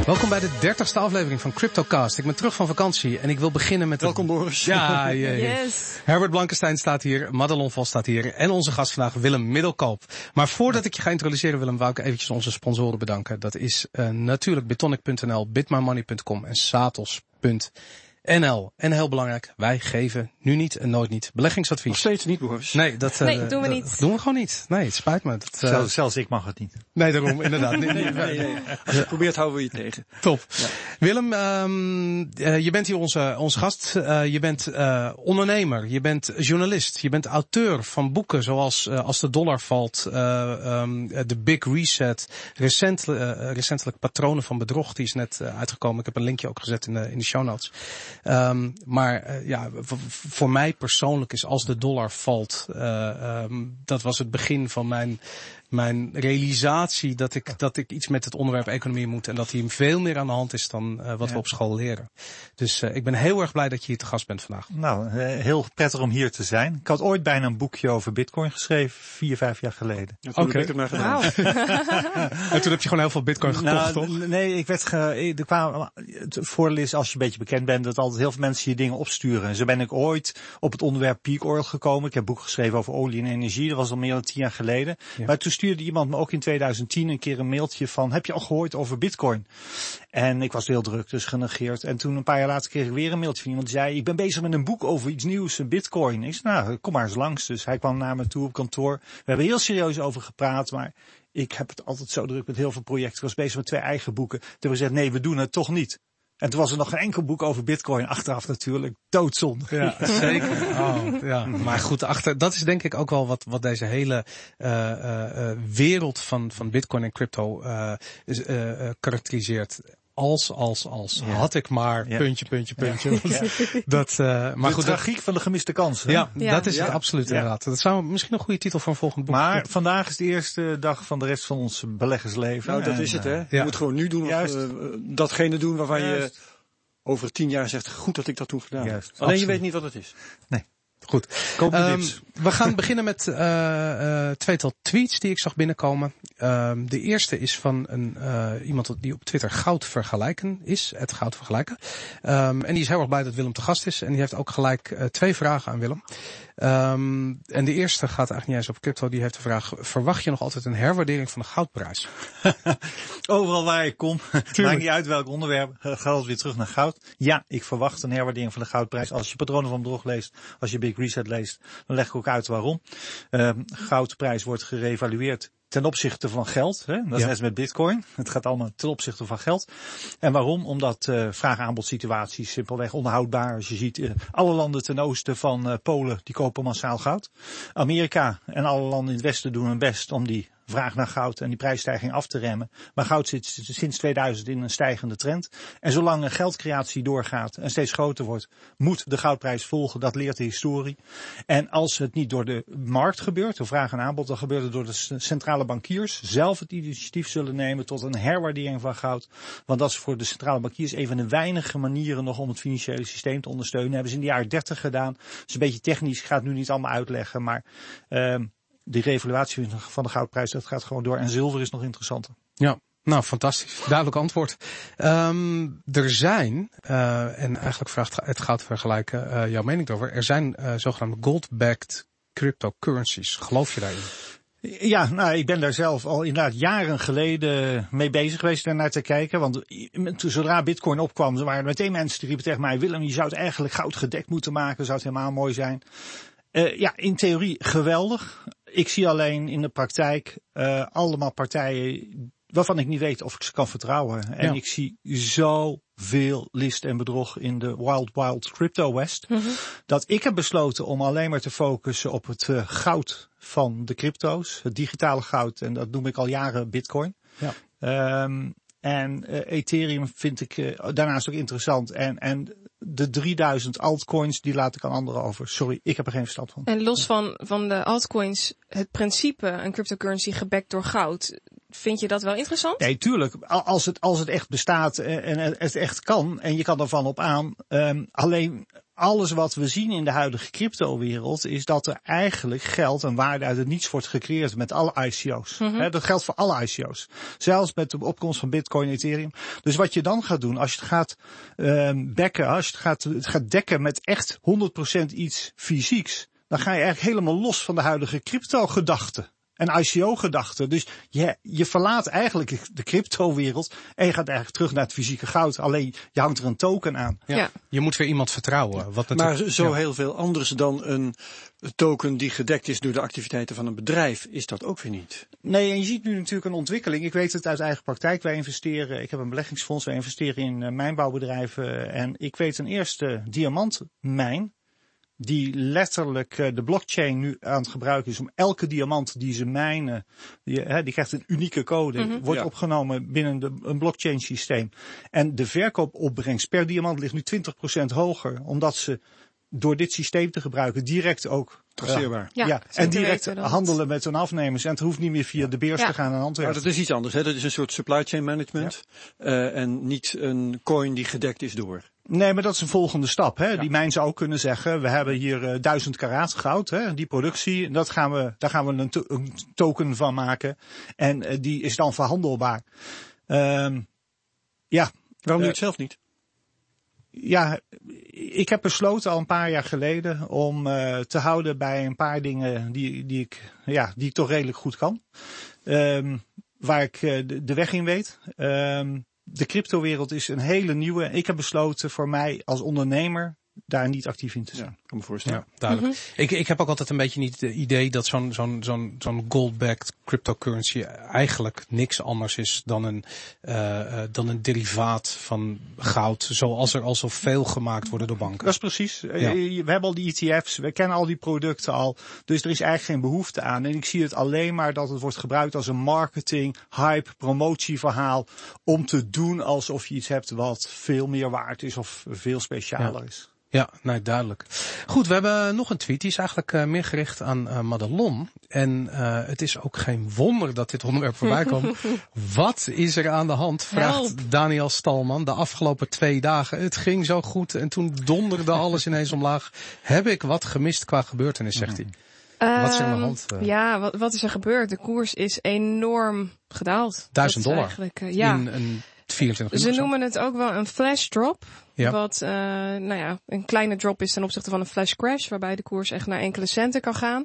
Welkom bij de 30ste aflevering van CryptoCast. Ik ben terug van vakantie en ik wil beginnen met... Welkom Boris. Ja, Yes. Herbert Blankenstein staat hier, Madelon Vos staat hier en onze gast vandaag Willem Middelkoop. Maar voordat ik je ga introduceren, Willem, wou ik eventjes onze sponsoren bedanken. Dat is natuurlijk bitonic.nl, bitmymoney.com en satos.nl. En heel belangrijk, wij geven nu niet en nooit niet beleggingsadvies. Nog steeds niet, Boris. Nee, dat doen we niet. Dat doen we gewoon niet. Nee, het spijt me. Zelfs ik mag het niet. Nee, daarom, inderdaad. Nee. Als je het probeert, houden we je tegen. Top. Ja. Willem, je bent hier onze gast. Je bent ondernemer, je bent journalist, je bent auteur van boeken zoals Als de dollar valt, The Big Reset, recentelijk Patronen van Bedrog, die is net uitgekomen. Ik heb een linkje ook gezet in de show notes. Maar voor mij persoonlijk is Als de dollar valt, dat was het begin van mijn realisatie dat ik iets met het onderwerp economie moet en dat hier veel meer aan de hand is dan wat we op school leren. Dus ik ben heel erg blij dat je hier te gast bent vandaag. Nou, heel prettig om hier te zijn. Ik had ooit bijna een boekje over Bitcoin geschreven, 4-5 jaar geleden. Ja, toen heb ik het maar gedaan. Wow. En toen heb je gewoon heel veel Bitcoin gekocht, toch? Nee, er kwamen, het voordeel is als je een beetje bekend bent dat altijd heel veel mensen je dingen opsturen. Zo ben ik ooit op het onderwerp peak oil gekomen. Ik heb een boek geschreven over olie en energie. Dat was al meer dan 10 jaar geleden. Ja. Maar toen stuurde iemand me ook in 2010 een keer een mailtje van, heb je al gehoord over Bitcoin? En ik was heel druk, dus genegeerd. En toen een paar jaar later kreeg ik weer een mailtje van iemand die zei, ik ben bezig met een boek over iets nieuws, Bitcoin. Ik zei, nou, kom maar eens langs. Dus hij kwam naar me toe op kantoor. We hebben heel serieus over gepraat, maar ik heb het altijd zo druk met heel veel projecten. Ik was bezig met 2 eigen boeken. Toen hebben we gezegd, nee, we doen het toch niet. En toen was er nog geen enkel boek over Bitcoin. Achteraf natuurlijk doodzonde. Ja, zeker. Oh, ja. Maar goed, dat is denk ik ook wel wat deze hele wereld van Bitcoin en crypto karakteriseert. Als. Ja. Had ik maar, puntje. Ja. Dat, maar goed, tragiek van de gemiste kansen. Ja, dat is het absoluut inderdaad. Dat zou misschien een goede titel voor een volgend boek. Maar vandaag is de eerste dag van de rest van ons beleggersleven. Nou, dat is het, hè. Je moet gewoon nu doen datgene doen waarvan je over 10 jaar zegt, goed dat ik dat toen gedaan heb. Alleen absoluut. je weet niet wat het is. Nee. Goed. We gaan beginnen met 2-tal tweets die ik zag binnenkomen. De eerste is van iemand die op Twitter Goud Vergelijken is. Het Goud Vergelijken. En die is heel erg blij dat Willem te gast is. En die heeft ook gelijk 2 vragen aan Willem. En de eerste gaat eigenlijk niet eens over crypto. Die heeft de vraag, verwacht je nog altijd een herwaardering van de goudprijs? Overal waar ik kom, maakt niet uit welk onderwerp, gaat het weer terug naar goud. Ja, ik verwacht een herwaardering van de goudprijs. Als je Patronen van Bedrog leest, als je Big Reset leest, dan leg ik ook uit waarom. Goudprijs wordt gerevalueerd ten opzichte van geld. Hè? Dat is net met Bitcoin. Het gaat allemaal ten opzichte van geld. En waarom? Omdat vraag-aanbod situaties simpelweg onhoudbaar. Als je ziet, alle landen ten oosten van Polen, die kopen massaal goud. Amerika en alle landen in het westen doen hun best om die vraag naar goud en die prijsstijging af te remmen. Maar goud zit sinds 2000 in een stijgende trend. En zolang geldcreatie doorgaat en steeds groter wordt, moet de goudprijs volgen. Dat leert de historie. En als het niet door de markt gebeurt, door vraag en aanbod, dan gebeurt het door de centrale bankiers zelf het initiatief zullen nemen tot een herwaardering van goud. Want dat is voor de centrale bankiers een van de weinige manieren nog om het financiële systeem te ondersteunen. Dat hebben ze in de jaren 30 gedaan. Dat is een beetje technisch, ik ga het nu niet allemaal uitleggen, maar die revaluatie van de goudprijs, dat gaat gewoon door. En zilver is nog interessanter. Ja, nou fantastisch. Duidelijk antwoord. Er zijn, en eigenlijk vraagt het Goud Vergelijken jouw mening over. Er zijn zogenaamde gold-backed cryptocurrencies. Geloof je daarin? Ja, nou, ik ben daar zelf al inderdaad jaren geleden mee bezig geweest daarnaar te kijken. Want zodra Bitcoin opkwam, waren er meteen mensen die riepen tegen mij, Willem, je zou het eigenlijk goudgedekt moeten maken. Zou het helemaal mooi zijn. In theorie geweldig. Ik zie alleen in de praktijk allemaal partijen waarvan ik niet weet of ik ze kan vertrouwen. En ik zie zoveel list en bedrog in de wild crypto west. Mm-hmm. Dat ik heb besloten om alleen maar te focussen op het goud van de crypto's. Het digitale goud. En dat noem ik al jaren Bitcoin. Ja. En Ethereum vind ik daarnaast ook interessant. En de 3000 altcoins, die laat ik aan anderen over. Sorry, ik heb er geen verstand van. En los van de altcoins, het principe, een cryptocurrency gebackt door goud, vind je dat wel interessant? Nee, tuurlijk. Als het echt bestaat en het echt kan en je kan er van op aan. Alleen alles wat we zien in de huidige cryptowereld is dat er eigenlijk geld en waarde uit het niets wordt gecreëerd met alle ICO's. Dat geldt voor alle ICO's. Zelfs met de opkomst van Bitcoin en Ethereum. Dus wat je dan gaat doen, als je het gaat backen, als je het gaat dekken met echt 100% iets fysieks, dan ga je eigenlijk helemaal los van de huidige crypto-gedachte. En ICO-gedachte. Dus je verlaat eigenlijk de cryptowereld en je gaat eigenlijk terug naar het fysieke goud. Alleen je hangt er een token aan. Ja. Je moet weer iemand vertrouwen. Wat maar zo heel veel anders dan een token die gedekt is door de activiteiten van een bedrijf is dat ook weer niet. Nee, en je ziet nu natuurlijk een ontwikkeling. Ik weet het uit eigen praktijk. Wij investeren, ik heb een beleggingsfonds, wij investeren in mijnbouwbedrijven. En ik weet een eerste diamantmijn die letterlijk de blockchain nu aan het gebruiken is om elke diamant die ze mijnen, die krijgt een unieke code, wordt opgenomen binnen een blockchain systeem. En de verkoopopbrengst per diamant ligt nu 20% hoger, omdat ze door dit systeem te gebruiken direct ook traceerbaar. En direct handelen met hun afnemers. En het hoeft niet meer via de beurs te gaan in Antwerpen. Maar dat is iets anders, hè? Dat is een soort supply chain management. En niet een coin die gedekt is door. Nee, maar dat is een volgende stap. Hè? Ja. Die mijn zou ook kunnen zeggen, we hebben hier 1000 karaat goud, hè? Die productie, daar gaan we een token van maken. En die is dan verhandelbaar. Waarom doe je het zelf niet? Ja, ik heb besloten al een paar jaar geleden om te houden bij een paar dingen die ik toch redelijk goed kan. Waar ik de weg in weet. De cryptowereld is een hele nieuwe. Ik heb besloten voor mij als ondernemer daar niet actief in te zijn. Ja, kan me voorstellen. Ja, duidelijk. Ik heb ook altijd een beetje niet het idee dat zo'n gold-backed cryptocurrency eigenlijk niks anders is dan een derivaat van goud, zoals er al zoveel gemaakt worden door banken. Dat is precies. Ja. We hebben al die ETF's, we kennen al die producten al, dus er is eigenlijk geen behoefte aan. En ik zie het alleen maar dat het wordt gebruikt als een marketing, hype, promotieverhaal om te doen alsof je iets hebt wat veel meer waard is of veel specialer is. Ja, nee, duidelijk. Goed, we hebben nog een tweet. Die is eigenlijk meer gericht aan Madelon. En het is ook geen wonder dat dit onderwerp voorbij komt. Wat is er aan de hand? Vraagt Daniel Stalman. De afgelopen 2 dagen. Het ging zo goed en toen donderde alles ineens omlaag. Heb ik wat gemist qua gebeurtenis, zegt hij. Wat is er aan de hand? Ja, wat is er gebeurd? De koers is enorm gedaald. $1000. In een 24 uur. Ze noemen het ook wel een flash drop. Ja. Wat een kleine drop is ten opzichte van een flash crash, waarbij de koers echt naar enkele centen kan gaan.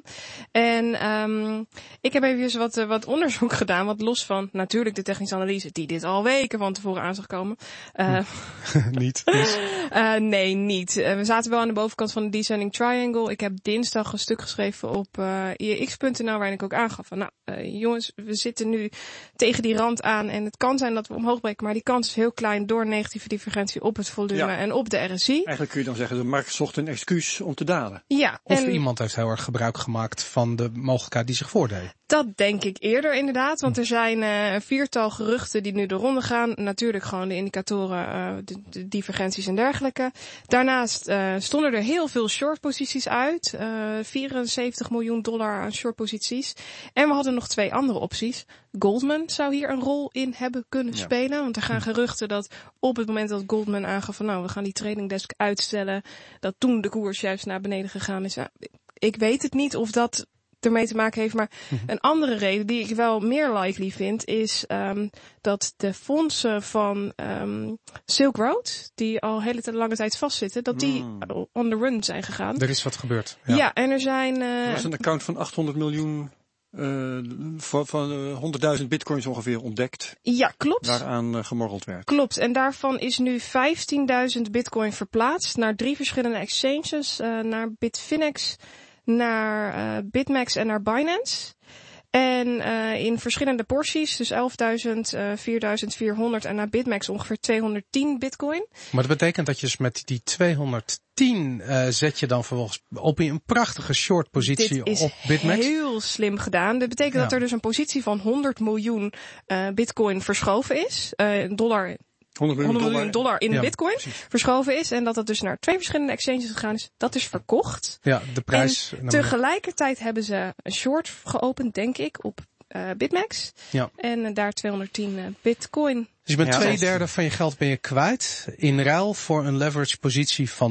En ik heb even wat onderzoek gedaan, wat los van natuurlijk de technische analyse, die dit al weken van tevoren aan zag komen. Niet. Nee, niet. We zaten wel aan de bovenkant van de descending triangle. Ik heb dinsdag een stuk geschreven op IEX.nl waarin ik ook aangaf van, jongens, we zitten nu tegen die rand aan en het kan zijn dat we omhoog breken, maar die kans is heel klein door negatieve divergentie op het volume. Ja. En op de RSI. Eigenlijk kun je dan zeggen, de markt zocht een excuus om te dalen. Ja. Of iemand heeft heel erg gebruik gemaakt van de mogelijkheid die zich voordeed. Dat denk ik eerder inderdaad, want er zijn een 4-tal geruchten die nu de ronde gaan. Natuurlijk gewoon de indicatoren, de divergenties en dergelijke. Daarnaast stonden er heel veel shortposities uit. $74 miljoen aan shortposities. En we hadden nog 2 andere opties. Goldman zou hier een rol in hebben kunnen spelen. Want er gaan geruchten dat op het moment dat Goldman aangaf van we gaan die trading desk uitstellen, dat toen de koers juist naar beneden gegaan is. Ik weet het niet of dat ermee te maken heeft, maar een andere reden die ik wel meer likely vind is dat de fondsen van Silk Road, die al hele lange tijd vastzitten, dat die on the run zijn gegaan. Er is wat gebeurd. Ja, en er zijn er was een account van 800 miljoen van 100.000 bitcoins ongeveer ontdekt. Ja, klopt. Waaraan gemorreld werd. Klopt. En daarvan is nu 15.000 bitcoin verplaatst naar 3 verschillende exchanges. Naar Bitfinex, naar BitMEX en naar Binance. En in verschillende porties, dus 11.000, 4.400 en naar BitMEX ongeveer 210 bitcoin. Maar dat betekent dat je dus met die 210 zet je dan vervolgens op in een prachtige short positie op BitMEX. Dit is heel slim gedaan. Dat betekent dat er dus een positie van 100 miljoen bitcoin verschoven is. $100 miljoen in bitcoin verschoven is. En dat dus naar 2 verschillende exchanges gegaan is. Dat is verkocht. Ja, de prijs. En tegelijkertijd hebben ze een short geopend, denk ik, op BitMEX. Ja. En daar 210 bitcoin. Dus je bent 2/3 van je geld ben je kwijt in ruil voor een leverage positie van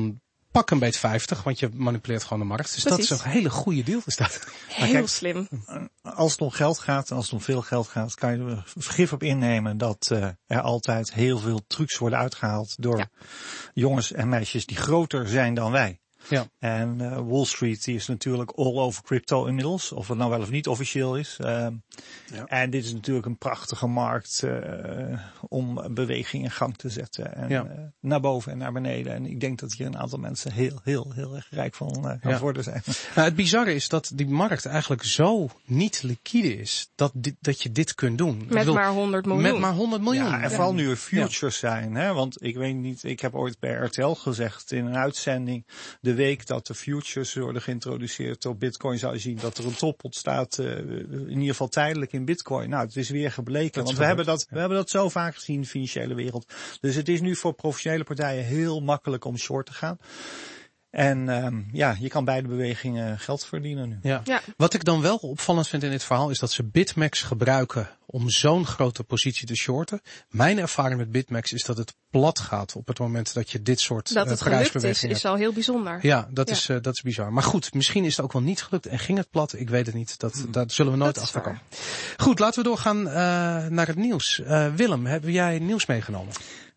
pak een beetje 50, want je manipuleert gewoon de markt. Dus Precies. dat is een hele goede deal. Is dat. Heel slim. Als het om geld gaat, en als het om veel geld gaat, kan je er vergif op innemen dat er altijd heel veel trucs worden uitgehaald door jongens en meisjes die groter zijn dan wij. Ja. En Wall Street die is natuurlijk all over crypto inmiddels, of het nou wel of niet officieel is. En dit is natuurlijk een prachtige markt om beweging in gang te zetten. En naar boven en naar beneden. En ik denk dat hier een aantal mensen heel erg rijk van kan worden zijn. Nou, het bizarre is dat die markt eigenlijk zo niet liquide is dat je dit kunt doen. Maar 100 miljoen. Met maar 100 miljoen. Ja, en vooral nu er futures zijn. Hè? Want ik weet niet, ik heb ooit bij RTL gezegd in een uitzending, de week dat de futures worden geïntroduceerd op Bitcoin, zou je zien dat er een top ontstaat, in ieder geval tijdelijk in Bitcoin. Nou, het is weer gebleken, want we hebben dat zo vaak gezien in de financiële wereld. Dus het is nu voor professionele partijen heel makkelijk om short te gaan. En je kan beide bewegingen geld verdienen nu. Ja. Wat ik dan wel opvallend vind in dit verhaal is dat ze BitMEX gebruiken om zo'n grote positie te shorten. Mijn ervaring met BitMEX is dat het plat gaat op het moment dat je dit soort dat het gelukt is al heel bijzonder. Ja, dat is bizar. Maar goed, misschien is het ook wel niet gelukt en ging het plat. Ik weet het niet. Daar zullen we nooit achter komen. Goed, laten we doorgaan naar het nieuws. Willem, heb jij nieuws meegenomen?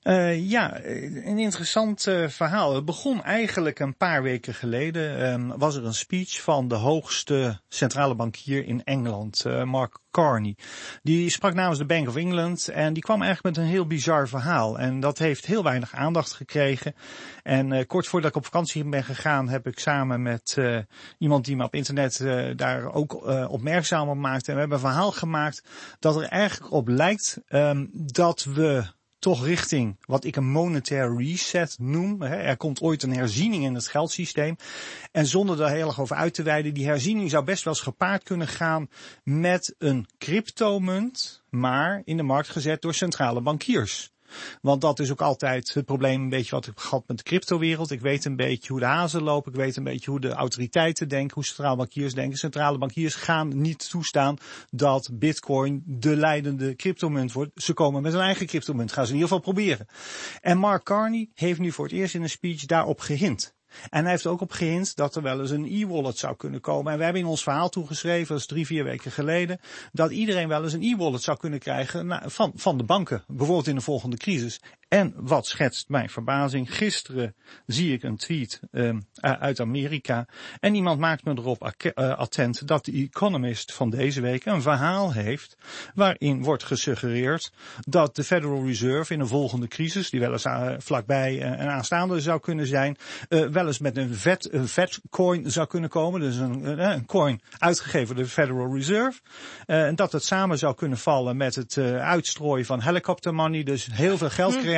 Een interessant verhaal. Het begon eigenlijk een paar weken geleden. Was er een speech van de hoogste centrale bankier in Engeland, Mark Carney. Die sprak namens de Bank of England en die kwam eigenlijk met een heel bizar verhaal. En dat heeft heel weinig aandacht gekregen. En kort voordat ik op vakantie ben gegaan, heb ik samen met iemand die me op internet daar ook opmerkzaam op maakte. En we hebben een verhaal gemaakt dat er eigenlijk op lijkt dat we toch richting wat ik een monetaire reset noem. Er komt ooit een herziening in het geldsysteem. En zonder daar heel erg over uit te wijden, die herziening zou best wel eens gepaard kunnen gaan met een cryptomunt, maar in de markt gezet door centrale bankiers. Want dat is ook altijd het probleem een beetje wat ik heb gehad met de cryptowereld. Ik weet een beetje hoe de hazen lopen. Ik weet een beetje hoe de autoriteiten denken, hoe centrale bankiers denken. Centrale bankiers gaan niet toestaan dat Bitcoin de leidende cryptomunt wordt. Ze komen met een eigen cryptomunt. Gaan ze in ieder geval proberen. En Mark Carney heeft nu voor het eerst in een speech daarop gehint. En hij heeft ook op gehint dat er wel eens een e-wallet zou kunnen komen. En we hebben in ons verhaal toegeschreven, dat is 3-4 weken geleden, dat iedereen wel eens een e-wallet zou kunnen krijgen van de banken. Bijvoorbeeld in de volgende crisis. En wat schetst mijn verbazing? Gisteren zie ik een tweet uit Amerika. En iemand maakt me erop attent dat de Economist van deze week een verhaal heeft waarin wordt gesuggereerd dat de Federal Reserve in een volgende crisis, die wel eens vlakbij een aanstaande zou kunnen zijn, wel eens met een vetcoin zou kunnen komen. Dus een coin uitgegeven door de Federal Reserve. En dat het samen zou kunnen vallen met het uitstrooien van helicopter money. Dus heel veel geldcreatie.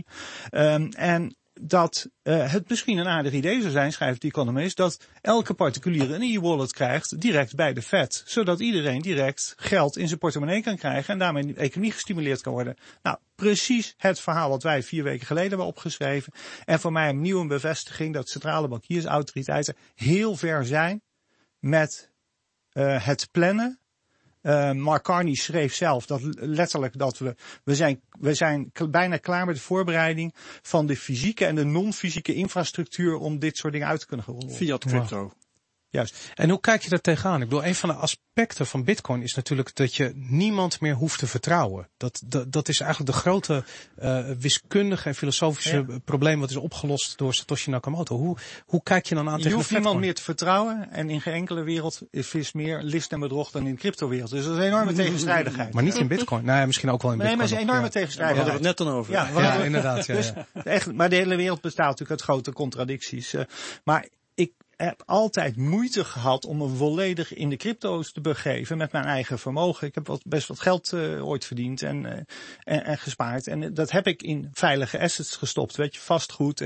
En dat het misschien een aardig idee zou zijn, schrijft de Economist, dat elke particulier een e-wallet krijgt direct bij de Fed. Zodat iedereen direct geld in zijn portemonnee kan krijgen en daarmee de economie gestimuleerd kan worden. Nou, precies het verhaal wat wij 4 weken geleden hebben opgeschreven. En voor mij opnieuw een bevestiging dat centrale bankiersautoriteiten heel ver zijn met het plannen. Mark Carney schreef zelf dat letterlijk dat we zijn bijna klaar met de voorbereiding van de fysieke en de non-fysieke infrastructuur om dit soort dingen uit te kunnen rollen. Fiat crypto. Wow. Juist. En hoe kijk je daar tegenaan? Ik bedoel, een van de aspecten van Bitcoin is natuurlijk dat je niemand meer hoeft te vertrouwen. Dat is eigenlijk de grote wiskundige en filosofische probleem wat is opgelost door Satoshi Nakamoto. Hoe kijk je dan aan tegen Je de hoeft niemand meer te vertrouwen en in geen enkele wereld is meer list en bedrog dan in de cryptowereld. Dus dat is een enorme tegenstrijdigheid. Maar niet in Bitcoin. Nee, misschien ook wel in Bitcoin. Nee, maar het is een enorme tegenstrijdigheid. We hadden het net dan over. Ja, inderdaad. Ja, dus, echt, maar de hele wereld bestaat natuurlijk uit grote contradicties. Maar ik heb altijd moeite gehad om me volledig in de crypto's te begeven met mijn eigen vermogen. Ik heb best wat geld ooit verdiend en gespaard. En dat heb ik in veilige assets gestopt. Weet je, vastgoed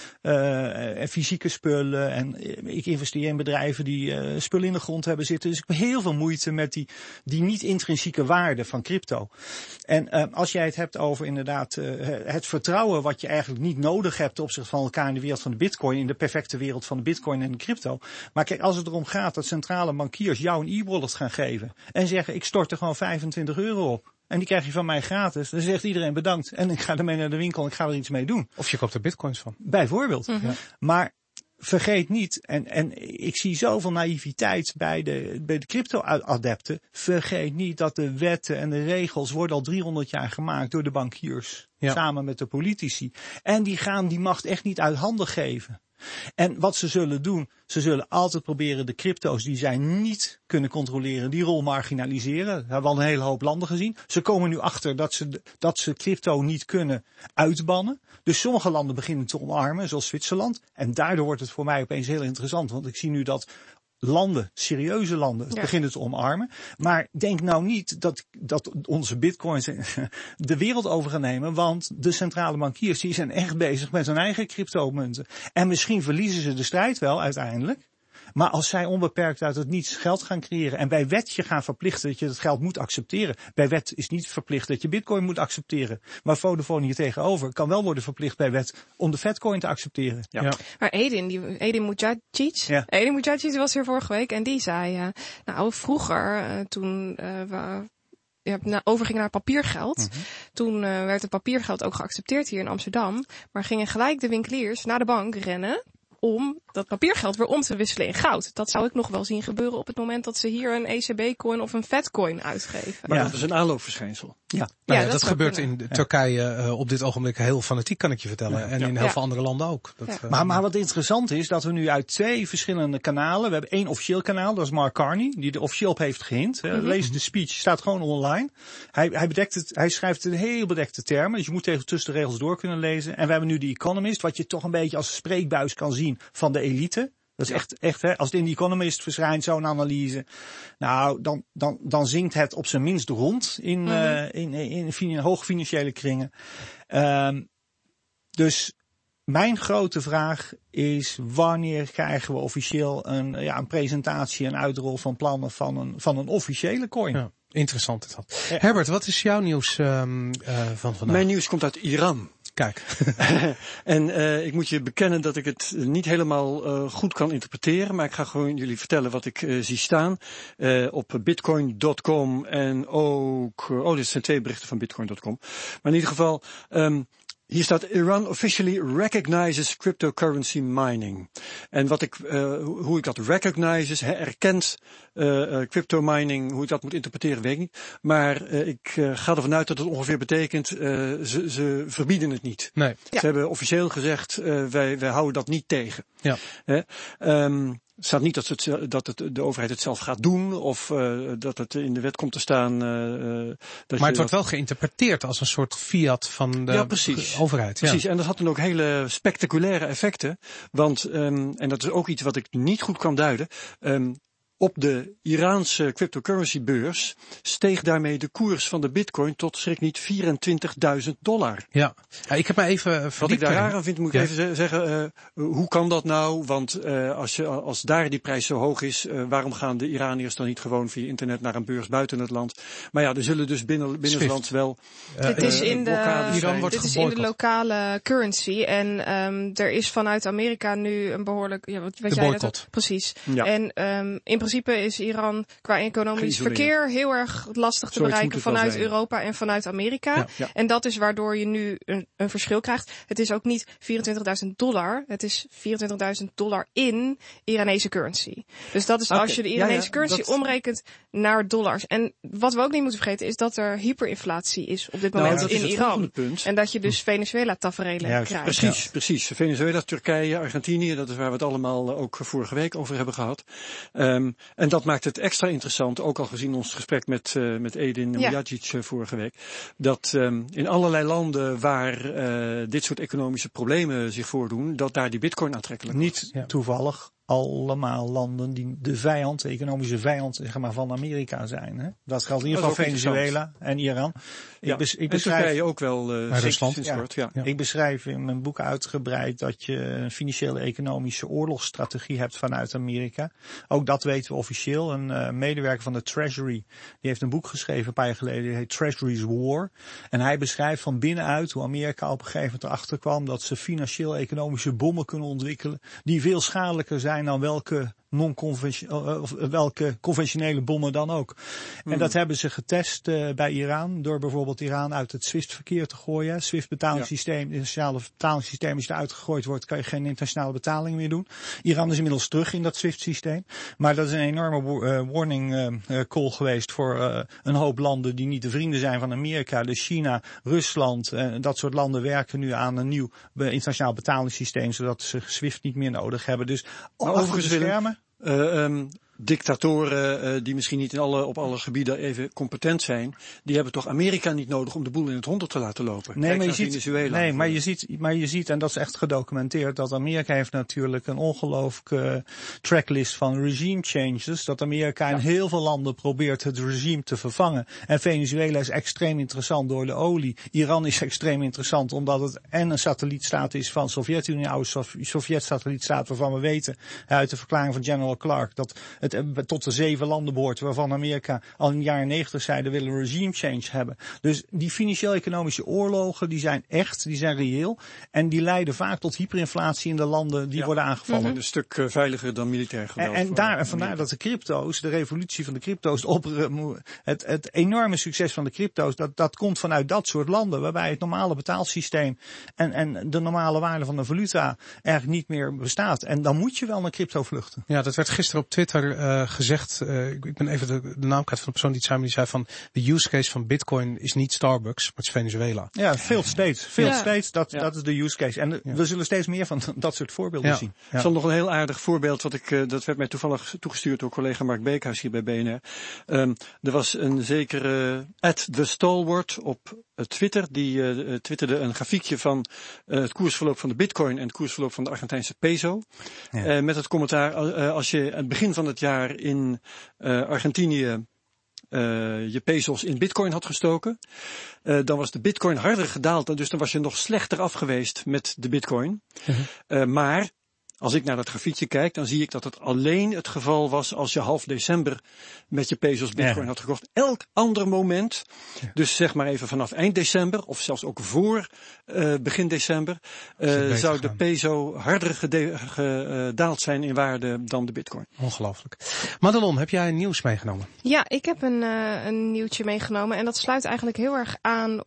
en fysieke spullen. En ik investeer in bedrijven die spullen in de grond hebben zitten. Dus ik heb heel veel moeite met die niet-intrinsieke waarde van crypto. En als jij het hebt over inderdaad het vertrouwen wat je eigenlijk niet nodig hebt ten opzichte van elkaar in de wereld van de bitcoin, in de perfecte wereld van de bitcoin en de crypto. Maar kijk, als het erom gaat dat centrale bankiers jou een e-wallet gaan geven en zeggen ik stort er gewoon €25 op. En die krijg je van mij gratis. Dan zegt iedereen bedankt. En ik ga ermee naar de winkel en ik ga er iets mee doen. Of je koopt er bitcoins van. Bijvoorbeeld. Mm-hmm. Maar vergeet niet, en ik zie zoveel naïviteit bij de crypto-adepten. Vergeet niet dat de wetten en de regels worden al 300 jaar gemaakt door de bankiers. Ja. Samen met de politici. En die gaan die macht echt niet uit handen geven. En wat ze zullen doen, ze zullen altijd proberen de crypto's die zij niet kunnen controleren, die rol marginaliseren. Dat hebben we al een hele hoop landen gezien. Ze komen nu achter dat ze crypto niet kunnen uitbannen. Dus sommige landen beginnen te omarmen, zoals Zwitserland. En daardoor wordt het voor mij opeens heel interessant. Want ik zie nu dat landen, serieuze landen, beginnen te omarmen. Maar denk nou niet dat onze bitcoins de wereld over gaan nemen. Want de centrale bankiers die zijn echt bezig met hun eigen cryptomunten. En misschien verliezen ze de strijd wel uiteindelijk. Maar als zij onbeperkt uit het niets geld gaan creëren en bij wet je gaan verplichten dat je dat geld moet accepteren. Bij wet is niet verplicht dat je bitcoin moet accepteren. Maar Vodafone hier tegenover kan wel worden verplicht bij wet om de Fatcoin te accepteren. Ja. Maar Edin Mujagic, Edin Mujagic was hier vorige week en die zei, vroeger toen we overging naar papiergeld. Toen werd het papiergeld ook geaccepteerd hier in Amsterdam. Maar gingen gelijk de winkeliers naar de bank rennen om dat papiergeld weer om te wisselen in goud. Dat zou ik nog wel zien gebeuren op het moment dat ze hier een ECB-coin of een Fatcoin uitgeven. Maar dat is een aanloopverschijnsel. Dat gebeurt in Turkije op dit ogenblik heel fanatiek, kan ik je vertellen. En in heel veel andere landen ook. Maar wat interessant is, dat we nu uit 2 verschillende kanalen, we hebben 1 officieel kanaal, dat is Mark Carney, die er officieel op heeft gehind. Lees de speech, staat gewoon online. Hij schrijft in heel bedekte termen, dus je moet even tussen de regels door kunnen lezen. En we hebben nu The Economist, wat je toch een beetje als een spreekbuis kan zien van de elite. Dat is echt, hè, als het in The Economist verschijnt, zo'n analyse, nou, dan zinkt het op zijn minst rond in hoge financiële kringen. Dus mijn grote vraag is, wanneer krijgen we officieel een presentatie en uitrol van plannen van een officiële coin? Ja, interessant is dat. Herbert, wat is jouw nieuws van vandaag? Mijn nieuws komt uit Iran. Kijk. En ik moet je bekennen dat ik het niet helemaal goed kan interpreteren. Maar ik ga gewoon jullie vertellen wat ik zie staan. Op bitcoin.com en ook... dit zijn 2 berichten van bitcoin.com. Maar in ieder geval... hier staat Iran officially recognizes cryptocurrency mining. En hoe ik dat recognizes, erkent crypto mining, hoe ik dat moet interpreteren, weet ik niet. Maar ik ga ervan uit dat het ongeveer betekent, ze verbieden het niet. Nee. Ze hebben officieel gezegd, wij houden dat niet tegen. Ja. Het staat niet dat de overheid het zelf gaat doen of dat het in de wet komt te staan. Maar het wordt wel geïnterpreteerd als een soort fiat van de overheid. Precies, en dat had dan ook hele spectaculaire effecten. Want, en dat is ook iets wat ik niet goed kan duiden, op de Iraanse cryptocurrency beurs steeg daarmee de koers van de bitcoin tot schrik niet $24.000. Ja, ik heb me even verdiept. Wat ik daar raar aan vind, moet ik even zeggen, hoe kan dat nou? Want als daar die prijs zo hoog is, waarom gaan de Iraniërs dan niet gewoon via internet naar een beurs buiten het land? Maar ja, er zullen dus binnenlands wel dit is in de lokale currency en er is vanuit Amerika nu een behoorlijk... Ja, wat jij zei dat, precies. Ja. En in principe is Iran qua economisch verkeer heel erg lastig te bereiken vanuit Europa en vanuit Amerika. Ja, ja. En dat is waardoor je nu een verschil krijgt. Het is ook niet $24.000. Het is $24.000 in Iranese currency. Dus dat is als je de Iranese currency omrekent naar dollars. En wat we ook niet moeten vergeten is dat er hyperinflatie is op dit moment in Iran. En dat je dus Venezuela-taferelen krijgt. Precies. Venezuela, Turkije, Argentinië, dat is waar we het allemaal ook vorige week over hebben gehad. En dat maakt het extra interessant, ook al gezien ons gesprek met Edin Mujagic vorige week, dat in allerlei landen waar dit soort economische problemen zich voordoen, dat daar die bitcoin aantrekkelijk wordt. Niet toevallig allemaal landen die de economische vijand zeg maar, van Amerika zijn. Hè? Dat geldt in ieder geval Venezuela en Iran. Ik beschrijf Turkije ook wel Rusland. Ik beschrijf in mijn boek uitgebreid dat je een financiële economische oorlogsstrategie hebt vanuit Amerika. Ook dat weten we officieel. Een medewerker van de Treasury die heeft een boek geschreven een paar jaar geleden. Die heet Treasury's War. En hij beschrijft van binnenuit hoe Amerika op een gegeven moment erachter kwam dat ze financieel-economische bommen kunnen ontwikkelen die veel schadelijker zijn dan welke welke conventionele bommen dan ook. En dat hebben ze getest bij Iran, door bijvoorbeeld Iran uit het SWIFT-verkeer te gooien. SWIFT-betalingssysteem, het internationale betalingssysteem, als je eruit gegooid wordt, kan je geen internationale betalingen meer doen. Iran is inmiddels terug in dat SWIFT-systeem. Maar dat is een enorme warning call geweest voor een hoop landen die niet de vrienden zijn van Amerika. Dus China, Rusland, dat soort landen werken nu aan een nieuw internationaal betalingssysteem, zodat ze SWIFT niet meer nodig hebben. Dus achter de schermen. Dictatoren die misschien niet op alle gebieden even competent zijn, die hebben toch Amerika niet nodig om de boel in het honderd te laten lopen. Nee, maar je ziet, en dat is echt gedocumenteerd, dat Amerika heeft natuurlijk een ongelooflijke tracklist van regime changes, dat Amerika in heel veel landen probeert het regime te vervangen. En Venezuela is extreem interessant door de olie. Iran is extreem interessant omdat het en een satellietstaat is van Sovjet-Unie, een oude Sovjet-satellietstaat waarvan we weten uit de verklaring van General Clark dat het tot de 7 landen behoort waarvan Amerika al in de jaren 90 zei, we willen een regime change hebben. Dus die financieel-economische oorlogen, die zijn echt, die zijn reëel. En die leiden vaak tot hyperinflatie in de landen die worden aangevallen. Een stuk veiliger dan militair geweld. En vandaar dat de crypto's, de revolutie van de crypto's, het enorme succes van de crypto's, dat komt vanuit dat soort landen, waarbij het normale betaalsysteem en de normale waarde van de valuta eigenlijk niet meer bestaat. En dan moet je wel naar crypto vluchten. Ja, dat werd gisteren op Twitter gezegd. Ik ben even de naam kwijt van de persoon die het zei van de use case van Bitcoin is niet Starbucks, maar het is Venezuela. Ja, failed states, dat is de use case. En we zullen steeds meer van dat soort voorbeelden zien. Ja. Ik zal nog een heel aardig voorbeeld, dat werd mij toevallig toegestuurd door collega Mark Beekhuis hier bij BNR. Er was een zekere @thestalwart op Twitter, die twitterde een grafiekje van het koersverloop van de Bitcoin en het koersverloop van de Argentijnse peso. Ja. Met het commentaar, als je aan het begin van het jaar in Argentinië je pesos in Bitcoin had gestoken, dan was de Bitcoin harder gedaald, dus dan was je nog slechter af geweest met de Bitcoin. Maar als ik naar dat grafiekje kijk, dan zie ik dat het alleen het geval was als je half december met je pesos Bitcoin had gekocht. Elk ander moment, dus zeg maar even vanaf eind december, of zelfs ook voor begin december, zou de peso harder gedaald zijn in waarde dan de Bitcoin. Ongelooflijk. Madelon, heb jij nieuws meegenomen? Ja, ik heb een nieuwtje meegenomen en dat sluit eigenlijk heel erg aan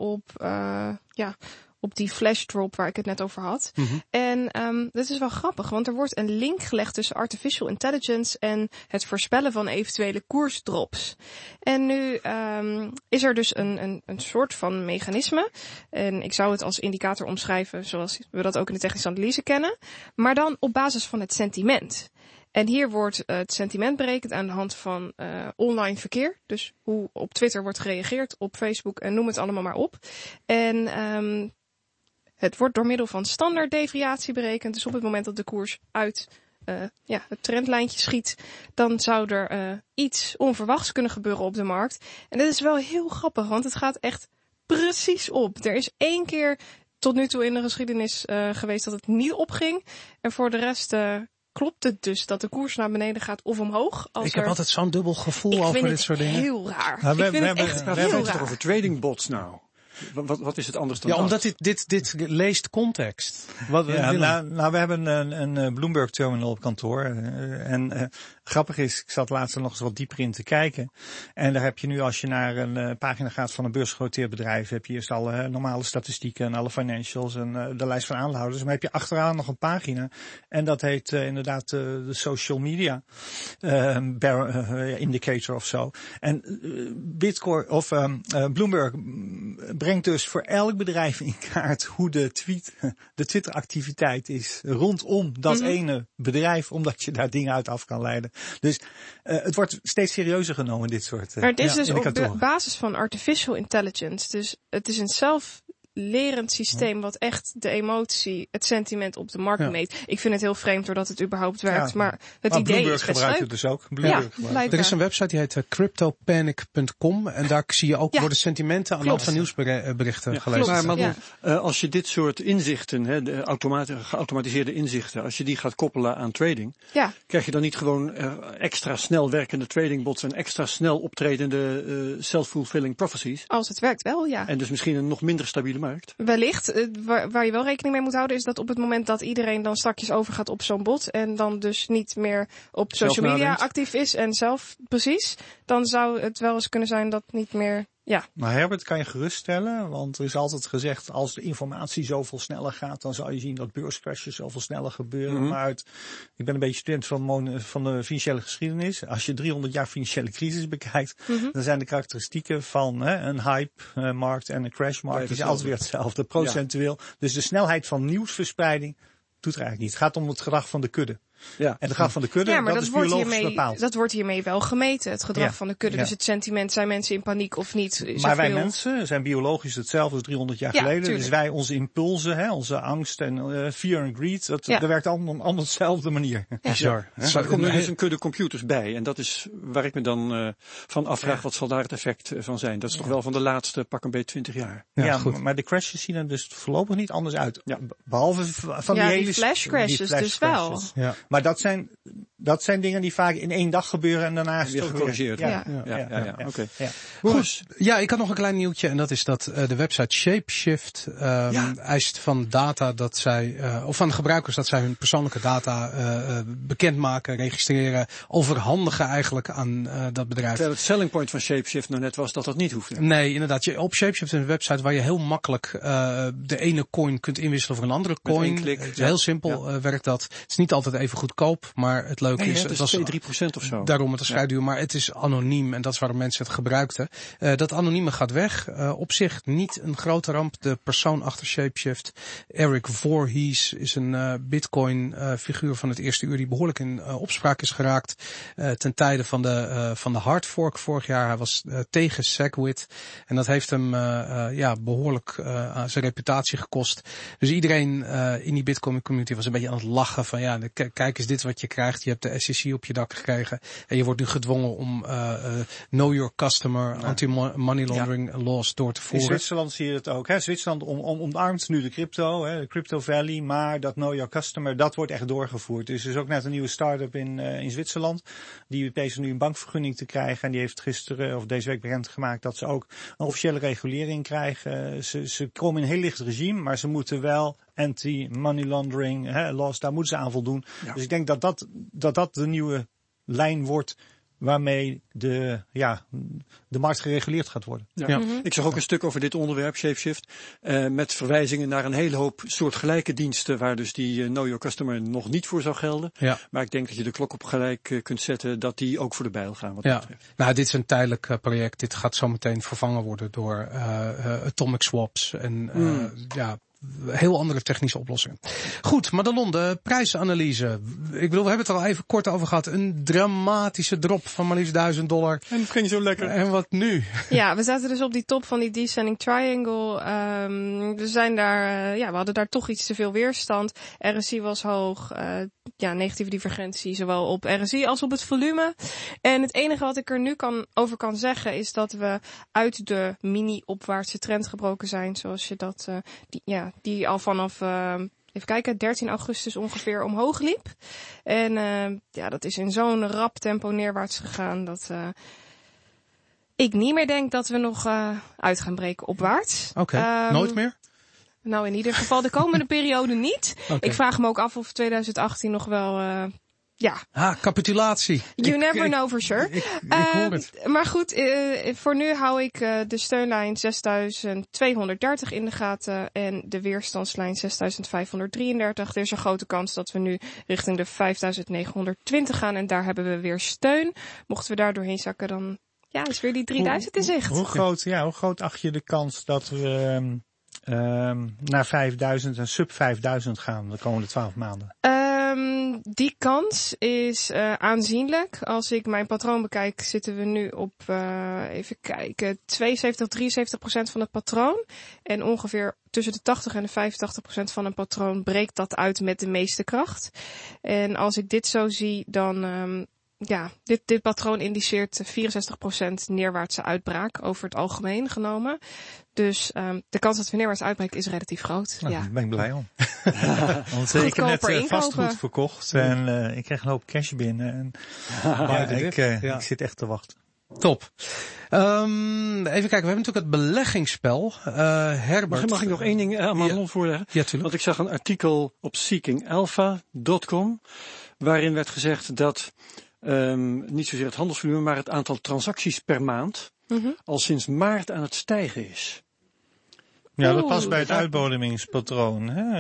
op die flashdrop waar ik het net over had. En dat is wel grappig, want er wordt een link gelegd tussen artificial intelligence en het voorspellen van eventuele koersdrops. En nu is er dus een soort van mechanisme. En ik zou het als indicator omschrijven zoals we dat ook in de technische analyse kennen. Maar dan op basis van het sentiment. En hier wordt het sentiment berekend aan de hand van online verkeer. Dus hoe op Twitter wordt gereageerd, op Facebook en noem het allemaal maar op. En het wordt door middel van standaarddeviatie berekend. Dus op het moment dat de koers uit het trendlijntje schiet, dan zou er iets onverwachts kunnen gebeuren op de markt. En dat is wel heel grappig, want het gaat echt precies op. Er is 1 keer tot nu toe in de geschiedenis geweest dat het niet opging. En voor de rest klopt het dus dat de koers naar beneden gaat of omhoog? Ik heb altijd zo'n dubbel gevoel over dit soort dingen. Heel raar. We hebben het over trading bots nou. Wat is het anders dan dat? Omdat dit leest context. We hebben een Bloomberg terminal op kantoor. En grappig is, ik zat laatst er nog eens wat dieper in te kijken. En daar heb je nu, als je naar een pagina gaat van een beursgenoteerd bedrijf, heb je eerst alle normale statistieken en alle financials en de lijst van aandeelhouders. Maar heb je achteraan nog een pagina. En dat heet inderdaad de social media indicator of zo. En Bitcoin of Bloomberg brengt dus voor elk bedrijf in kaart hoe de Twitter-activiteit is rondom dat ene bedrijf, omdat je daar dingen uit af kan leiden. Dus het wordt steeds serieuzer genomen, dit soort maar het is dus op basis van artificial intelligence. Dus het is een zelflerend systeem wat echt de emotie, het sentiment op de markt meet. Ik vind het heel vreemd doordat het überhaupt werkt, maar het idee Bloomberg is best gebruikt leuk. het dus ook. Er is een website die heet cryptopanic.com en daar zie je ook worden sentimenten aan de hand van nieuwsberichten gelezen. Maar als je dit soort inzichten, de geautomatiseerde inzichten, als je die gaat koppelen aan trading, krijg je dan niet gewoon extra snel werkende tradingbots en extra snel optredende self-fulfilling prophecies? Als het werkt wel, ja. En dus misschien een nog minder stabiele markt? Wellicht. Waar je wel rekening mee moet houden is dat op het moment dat iedereen dan strakjes overgaat op zo'n bot en dan dus niet meer op social media actief is en zelf precies, dan zou het wel eens kunnen zijn dat niet meer... Ja. Maar Herbert, kan je geruststellen, want er is altijd gezegd, als de informatie zoveel sneller gaat, dan zal je zien dat beurscrashes zoveel sneller gebeuren. Mm-hmm. Maar ik ben een beetje student van de financiële geschiedenis. Als je 300 jaar financiële crisis bekijkt, dan zijn de karakteristieken van een hype-markt en een crash-markt, die is altijd weer hetzelfde, procentueel. Ja. Dus de snelheid van nieuwsverspreiding doet er eigenlijk niet. Het gaat om het gedrag van de kudde. Ja. En het gedrag van de kudde, dat is biologisch bepaald. Dat wordt hiermee wel gemeten, het gedrag van de kudde. Dus het sentiment, zijn mensen in paniek of niet? Maar wij mensen zijn biologisch hetzelfde als 300 jaar geleden. Tuurlijk. Dus wij, onze impulsen, onze angst en fear en greed, dat werkt allemaal op dezelfde manier. Ja. Bizar. Er komt nu dus een kudde computers bij. En dat is waar ik me dan van afvraag, wat zal daar het effect van zijn? Dat is toch wel van de laatste pak een beetje 20 jaar. Ja, goed. Maar de crashes zien er dus voorlopig niet anders uit. Ja. Behalve van die hele... die flash crashes dus wel. Ja. Maar dat zijn dingen die vaak in 1 dag gebeuren en daarna weer gecorrigeerd. Ja. Oké. Goed. Ja, ik had nog een klein nieuwtje en dat is dat de website Shapeshift eist van data dat zij, of van de gebruikers dat zij hun persoonlijke data bekendmaken, registreren, overhandigen eigenlijk aan dat bedrijf. Terwijl het selling point van Shapeshift nog net was dat dat niet hoefde. Nee, inderdaad. Op Shapeshift is een website waar je heel makkelijk de ene coin kunt inwisselen voor een andere coin. Met 1 klik. Het is heel simpel werkt dat. Het is niet altijd even goedkoop, maar het leuke is... Het is 2-3% of zo. Daarom het schrijfduur, maar het is anoniem en dat is waarom mensen het gebruikten. Dat anonieme gaat weg. Op zich niet een grote ramp. De persoon achter Shapeshift, Eric Voorhees, is een Bitcoin figuur van het eerste uur die behoorlijk in opspraak is geraakt ten tijde van de hard fork vorig jaar. Hij was tegen SegWit en dat heeft hem behoorlijk aan zijn reputatie gekost. Dus iedereen in die Bitcoin community was een beetje aan het lachen van kijk eens dit wat je krijgt. Je hebt de SEC op je dak gekregen en je wordt nu gedwongen om know your customer, anti-money laundering laws door te voeren. In Zwitserland zie je het ook. Zwitserland omarmt nu de Crypto Valley, maar dat know your customer, dat wordt echt doorgevoerd. Dus er is ook net een nieuwe start-up in Zwitserland. Die bezig nu een bankvergunning te krijgen en die heeft gisteren of deze week bekendgemaakt dat ze ook een officiële regulering krijgen. Ze komen in een heel licht regime, maar ze moeten wel anti-money laundering laws, daar moeten ze aan voldoen. Ja. Dus ik denk dat de nieuwe lijn wordt waarmee de markt gereguleerd gaat worden. Ja. Mm-hmm. Ik zag ook een stuk over dit onderwerp, Shapeshift, met verwijzingen naar een hele hoop soortgelijke diensten waar dus die Know Your Customer nog niet voor zou gelden. Ja. Maar ik denk dat je de klok op gelijk kunt zetten dat die ook voor de bijl gaan. Wat dat betreft. Nou, dit is een tijdelijk project. Dit gaat zo meteen vervangen worden door atomic swaps en heel andere technische oplossingen. Goed, Madelon, de prijsanalyse. Ik bedoel, we hebben het er al even kort over gehad. Een dramatische drop van maar liefst $1.000. En het ging zo lekker. En wat nu? Ja, we zaten dus op die top van die descending triangle. We zijn daar, we hadden daar toch iets te veel weerstand. RSI was hoog. Negatieve divergentie, zowel op RSI als op het volume. En het enige wat ik er nu over kan zeggen is dat we uit de mini-opwaartse trend gebroken zijn. Zoals je dat, die al vanaf, even kijken, 13 augustus ongeveer omhoog liep. En dat is in zo'n rap tempo neerwaarts gegaan dat ik niet meer denk dat we nog uit gaan breken opwaarts. Oké, nooit meer? Nou, in ieder geval de komende periode niet. Okay. Ik vraag me ook af of 2018 nog wel... capitulatie. You never know for sure. Ik hoor het. Maar goed, voor nu hou ik de steunlijn 6230 in de gaten en de weerstandslijn 6533. Er is een grote kans dat we nu richting de 5920 gaan en daar hebben we weer steun. Mochten we daar doorheen zakken, dan is weer die 3000 in zicht. Hoe groot acht je de kans dat we naar 5000 en sub 5000 gaan de komende 12 maanden? Die kans is aanzienlijk. Als ik mijn patroon bekijk, zitten we nu op, even kijken, 72-73% van het patroon. En ongeveer tussen de 80 en de 85% van een patroon breekt dat uit met de meeste kracht. En als ik dit zo zie, dan... dit patroon indiceert 64% neerwaartse uitbraak over het algemeen genomen. Dus de kans dat we neerwaarts uitbreken is relatief groot. Nou, daar ben ik blij om. Want ik heb net vastgoed verkocht en ik kreeg een hoop cash binnen. En ik zit echt te wachten. Top. Even kijken, we hebben natuurlijk het beleggingsspel. Herbert. Mag ik nog één ding aan Madelon voorleggen? Ja, tuurlijk. Want ik zag een artikel op seekingalpha.com waarin werd gezegd dat niet zozeer het handelsvolume, maar het aantal transacties per maand al sinds maart aan het stijgen is. Ja, dat past bij het uitbodemingspatroon. Hè?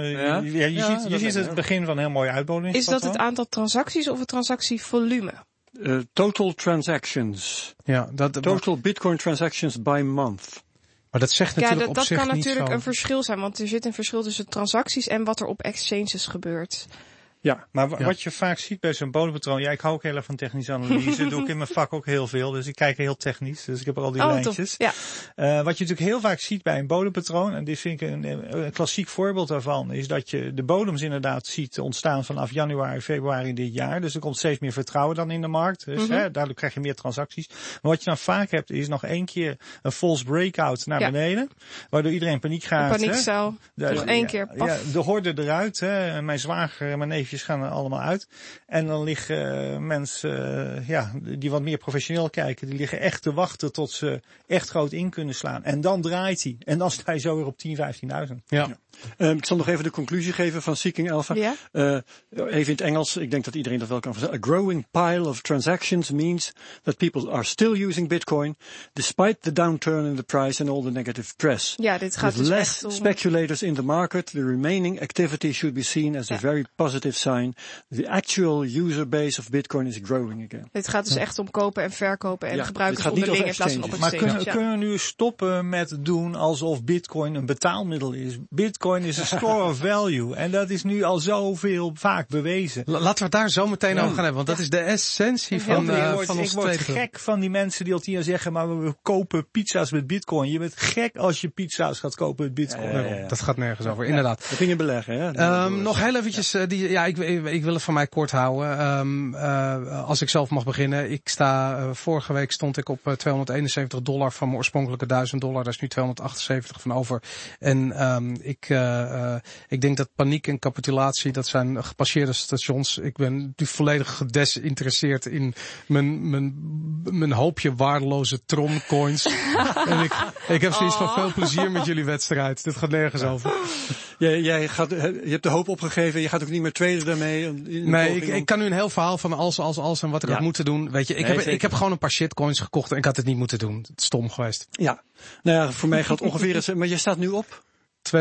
Je ziet het begin van een heel mooi uitbodemingspatroon. Is dat het aantal transacties of het transactievolume? Total transactions. Ja, Total Bitcoin transactions by month. Maar dat zegt natuurlijk dat op zich kan niet natuurlijk zo. een verschil zijn, want er zit een verschil tussen transacties en wat er op exchanges gebeurt. Ja, maar wat je vaak ziet bij zo'n bodempatroon, ik hou ook heel erg van technische analyse, doe ik in mijn vak ook heel veel, dus ik kijk heel technisch, dus ik heb al die lijntjes. Ja. Wat je natuurlijk heel vaak ziet bij een bodempatroon, en dit vind ik een klassiek voorbeeld daarvan, is dat je de bodems inderdaad ziet ontstaan vanaf januari, februari dit jaar, dus er komt steeds meer vertrouwen dan in de markt, dus daardoor krijg je meer transacties. Maar wat je dan vaak hebt, is nog één keer een false breakout naar beneden, waardoor iedereen paniek gaat. Een paniekcel, nog één keer, paf. Ja, de horde eruit, mijn zwager en mijn neefjes gaan er allemaal uit. En dan liggen mensen, die wat meer professioneel kijken, die liggen echt te wachten tot ze echt groot in kunnen slaan. En dan draait hij. En dan sta je zo weer op 10.000, 15.000. Ja. Ik zal nog even de conclusie geven van Seeking Alpha. Ja? Even in het Engels, ik denk dat iedereen dat wel kan vertellen. A growing pile of transactions means that people are still using Bitcoin despite the downturn in the price and all the negative press. Ja, dit gaat With dus less echt om... speculators in the market, the remaining activity should be seen as a very positive sign. The actual user base of Bitcoin is growing again. Dit gaat dus echt om kopen en verkopen en gebruikers onderling in plaats van op Maar exchanges. kunnen we nu stoppen met doen alsof Bitcoin een betaalmiddel is? Bitcoin is een store of value. En dat is nu al zoveel vaak bewezen. Laten we het daar zo meteen over gaan hebben, want dat is de essentie van ons tweede. Ik word gek van die mensen die al 10 jaar zeggen, maar we kopen pizza's met Bitcoin. Je bent gek als je pizza's gaat kopen met Bitcoin. Ja. Dat gaat nergens over, inderdaad. Dat ging je beleggen, hè? Nog heel eventjes, ik wil het van mij kort houden. Als ik zelf mag beginnen. Vorige week stond ik op $271 van mijn oorspronkelijke $1.000. Daar is nu 278 van over. En ik denk dat paniek en capitulatie, dat zijn gepasseerde stations. Ik ben nu volledig gedesinteresseerd in mijn hoopje waardeloze Tron-coins. En ik heb zoiets van veel plezier met jullie wedstrijd. Dit gaat nergens over. Je hebt de hoop opgegeven. Je gaat ook niet meer traden daarmee. Nee, ik kan nu een heel verhaal van als en wat ik had moeten doen. Weet je, ik heb gewoon een paar shitcoins gekocht en ik had het niet moeten doen. Het is stom geweest. Ja, nou ja, voor mij gaat ongeveer het. Maar je staat nu op? $278.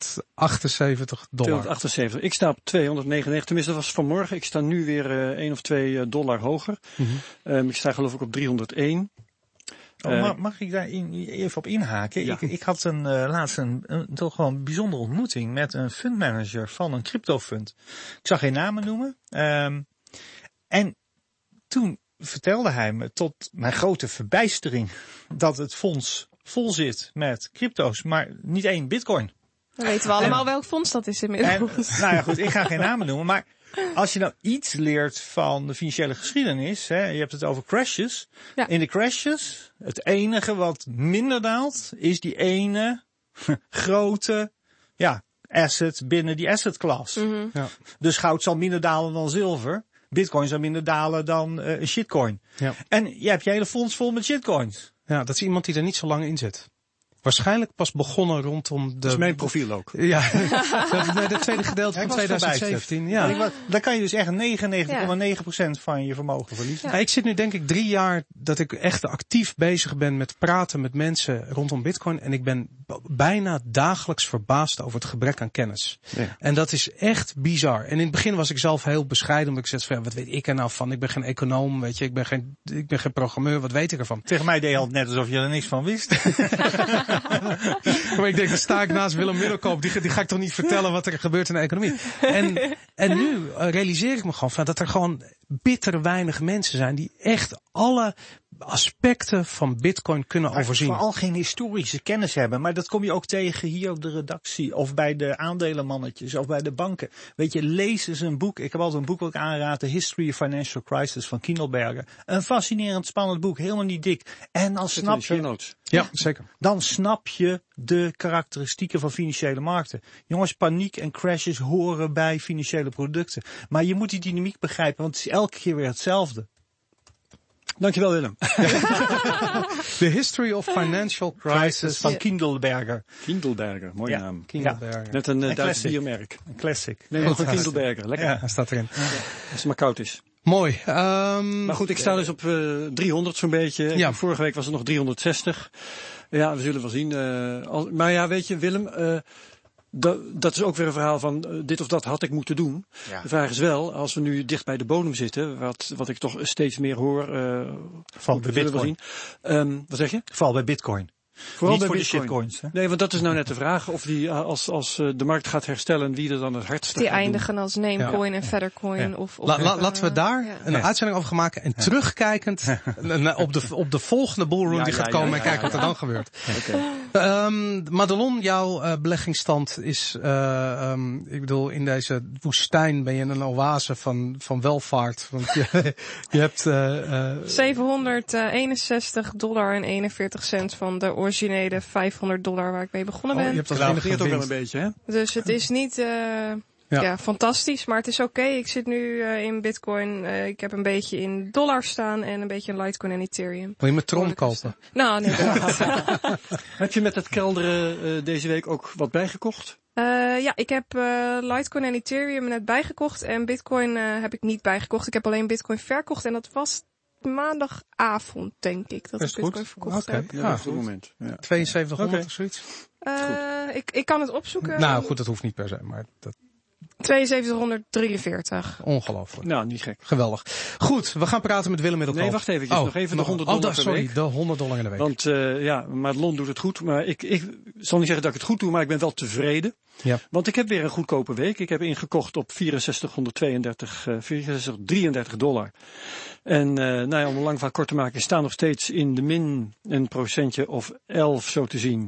278. Ik sta op 299. Tenminste, dat was vanmorgen. Ik sta nu weer $1 of $2 hoger. Ik sta geloof ik op 301. Mag ik daar even op inhaken? Ja. Ik had laatst een toch gewoon bijzondere ontmoeting met een fundmanager van een cryptofund. Ik zag geen namen noemen. En toen vertelde hij me tot mijn grote verbijstering dat het fonds vol zit met crypto's, maar niet één bitcoin. Dan weten we allemaal welk fonds dat is inmiddels. Nou ja, goed, ik ga geen namen noemen, maar als je nou iets leert van de financiële geschiedenis, je hebt het over crashes. Ja. In de crashes, het enige wat minder daalt, is die ene grote, asset binnen die asset class. Mm-hmm. Ja. Dus goud zal minder dalen dan zilver. Bitcoin zal minder dalen dan een shitcoin. Ja. En je hebt je hele fonds vol met shitcoins. Ja, dat is iemand die er niet zo lang in zit. Waarschijnlijk pas begonnen rondom de... Dat is mijn profiel ook. Ja, de tweede gedeelte van 2017. Ja. Dan kan je dus echt 99,9% van je vermogen verliezen. Ja. Ik zit nu denk ik 3 jaar dat ik echt actief bezig ben met praten met mensen rondom Bitcoin. En ik ben bijna dagelijks verbaasd over het gebrek aan kennis. Ja. En dat is echt bizar. En in het begin was ik zelf heel bescheiden. Omdat ik zei van, wat weet ik er nou van? Ik ben geen econoom, weet je. Ik ben geen programmeur. Wat weet ik ervan? Tegen mij deed je al net alsof je er niks van wist. Maar ik denk, dan sta ik naast Willem Middelkoop. Die ga ik toch niet vertellen wat er gebeurt in de economie. En nu realiseer ik me gewoon van dat er gewoon bitter weinig mensen zijn die echt alle aspecten van Bitcoin kunnen overzien. Vooral geen historische kennis hebben. Maar dat kom je ook tegen hier op de redactie. Of bij de aandelenmannetjes. Of bij de banken. Weet je, lees eens een boek. Ik heb altijd een boek wat ik aanraad. The History of Financial Crisis van Kiendelberger. Een fascinerend, spannend boek. Helemaal niet dik. En dan snap je... Ja, zeker. Dan snap je de karakteristieken van financiële markten. Jongens, paniek en crashes horen bij financiële producten. Maar je moet die dynamiek begrijpen. Want het is elke keer weer hetzelfde. Dankjewel, Willem. The History of Financial Crisis van Kindelberger. Kindelberger, mooie naam. Kindelberger. Net een Duits classic. biermerk. Een classic. Nee, van Kindelberger. Lekker. Ja. Hij staat erin. Als het maar koud is. Mooi. Maar goed, ik sta dus op 300 zo'n beetje. Ja. Vorige week was het nog 360. Ja, we zullen wel zien. Maar ja, weet je, Willem, dat is ook weer een verhaal van dit of dat had ik moeten doen. Ja. De vraag is wel, als we nu dicht bij de bodem zitten, wat ik toch steeds meer hoor. Vooral bij zullen we Bitcoin. zien. Wat zeg je? Vooral bij Bitcoin. Vooral Niet bij voor Bitcoin. de shitcoins. Hè? Nee, want dat is nou net de vraag. Of die, als de markt gaat herstellen, wie er dan het hardste Die gaat doen. eindigen als Namecoin en Feathercoin. Ja. Of Laten we daar een uitzending over gaan maken. En terugkijkend op de volgende bullrun die gaat komen. En kijken wat er dan gebeurt. Okay. Madelon, jouw beleggingsstand is, ik bedoel, in deze woestijn ben je een oase van welvaart. Want je hebt... $761.41 van de originele $500 waar ik mee begonnen ben. je hebt dat Dat enige ook wel een winst. beetje, hè? Dus het is niet fantastisch, maar het is oké. Ik zit nu in Bitcoin. Ik heb een beetje in dollar staan en een beetje in Litecoin en Ethereum. Wil je met Tron kopen? Nou, nee. Heb je met het kelderen deze week ook wat bijgekocht? Ja, ik heb Litecoin en Ethereum net bijgekocht en Bitcoin heb ik niet bijgekocht. Ik heb alleen Bitcoin verkocht en dat was maandagavond, denk ik, dat Best ik Bitcoin goed. verkocht Oké. heb. Ja, op het moment. Ja. 7200 Oké. of zoiets? Ik kan het opzoeken. Nou goed, dat hoeft niet per se, maar dat 7243. ongelooflijk. Nou, niet gek. Geweldig. Goed, we gaan praten met Willem Middelkoop. Nee, wacht eventjes. Nog even de $100 per week. De $100 in de week. Want Madelon doet het goed. Maar ik zal niet zeggen dat ik het goed doe, maar ik ben wel tevreden. Ja. Want ik heb weer een goedkope week. Ik heb ingekocht op $64,33. En om een lang verhaal kort te maken, staan nog steeds in de min een procentje of 11 zo te zien.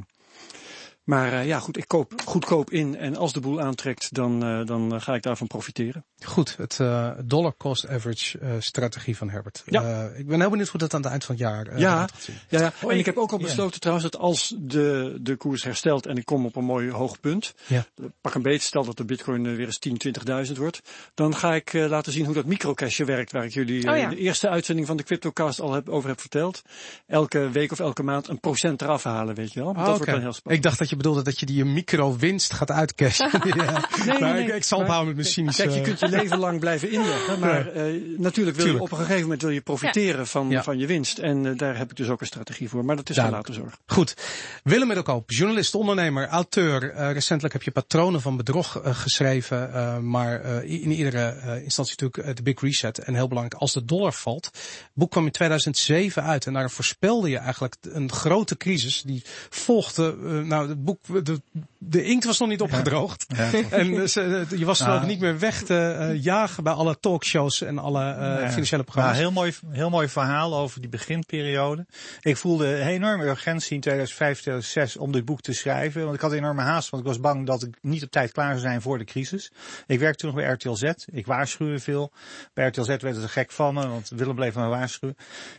Maar goed, ik koop goedkoop in en als de boel aantrekt, dan ga ik daarvan profiteren. Goed, het dollar cost average strategie van Herbert. Ja. Ik ben heel benieuwd hoe dat aan het eind van het jaar eruit gaat zien. Ja. En ik heb ook al besloten trouwens dat als de koers herstelt en ik kom op een mooi hoog punt, pak een beetje, stel dat de bitcoin weer eens 10.000, 20.000 wordt, dan ga ik laten zien hoe dat microcashje werkt, waar ik jullie in de eerste uitzending van de CryptoCast al over heb verteld. Elke week of elke maand een procent eraf halen, weet je wel. Dat wordt dan heel spannend. Ik dacht dat je bedoelde dat je die micro-winst gaat uitcashen. Nee. Ik zal ophouden met mijn cynische... Kijk, je kunt je leven lang blijven inleggen, maar natuurlijk wil je op een gegeven moment profiteren van je winst. En daar heb ik dus ook een strategie voor, maar dat is voor later zorg. Goed. Willem Middelkoop, journalist, ondernemer, auteur. Recentelijk heb je Patronen van Bedrog geschreven, maar in iedere instantie natuurlijk de Big Reset. En heel belangrijk, Als de dollar valt. Het boek kwam in 2007 uit en daar voorspelde je eigenlijk een grote crisis. Die volgde, het boek, de inkt was nog niet opgedroogd. Ja. En je was geloof ik niet meer weg te jagen bij alle talkshows en alle financiële programma's. Heel mooi verhaal over die beginperiode. Ik voelde een enorme urgentie in 2005, 2006 om dit boek te schrijven. Want ik had enorme haast, want ik was bang dat ik niet op tijd klaar zou zijn voor de crisis. Ik werkte toen nog bij RTL Z. Ik waarschuwde veel. Bij RTL Z werd het er gek van me, want Willem bleef me waarschuwen.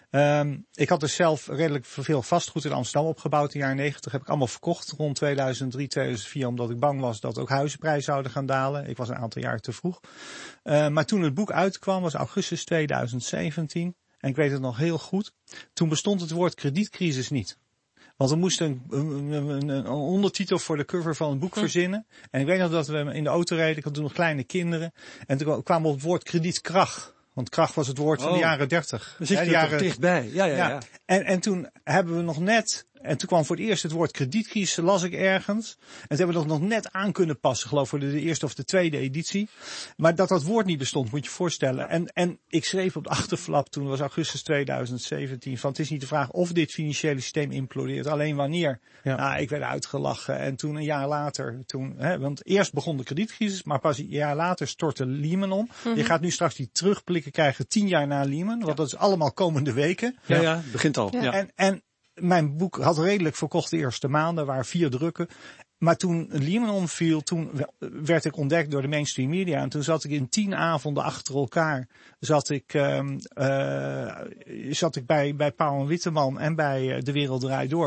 Ik had dus zelf redelijk veel vastgoed in Amsterdam opgebouwd in de jaren 90. Heb ik allemaal verkocht rond 2003, 2004, omdat ik bang was dat ook huizenprijzen zouden gaan dalen. Ik was een aantal jaar te vroeg. Maar toen het boek uitkwam, was augustus 2017. En ik weet het nog heel goed. Toen bestond het woord kredietcrisis niet. Want we moesten een ondertitel voor de cover van het boek verzinnen. En ik weet nog dat we in de auto reden. Ik had toen nog kleine kinderen. En toen kwamen we op het woord kredietkrach. Want kracht was het woord van de jaren 30. Dan zit je er toch dichtbij. Ja. En toen hebben we nog net... En toen kwam voor het eerst het woord kredietcrisis, las ik ergens. En toen hebben we dat nog net aan kunnen passen, geloof ik, voor de eerste of de tweede editie. Maar dat woord niet bestond, moet je je voorstellen. En ik schreef op de achterflap, toen was augustus 2017, van het is niet de vraag of dit financiële systeem implodeert, alleen wanneer. Ja. Nou, ik werd uitgelachen. En toen een jaar later, want eerst begon de kredietcrisis, maar pas een jaar later stortte Lehman om. Je gaat nu straks die terugblikken krijgen 10 jaar na Lehman, want dat is allemaal komende weken. Ja, het begint al. Ja. En mijn boek had redelijk verkocht de eerste maanden, waren 4 drukken. Maar toen Lehman omviel, toen werd ik ontdekt door de mainstream media. En toen zat ik in 10 avonden achter elkaar. Zat ik bij Pauw en Witteman en bij De Wereld Draait Door.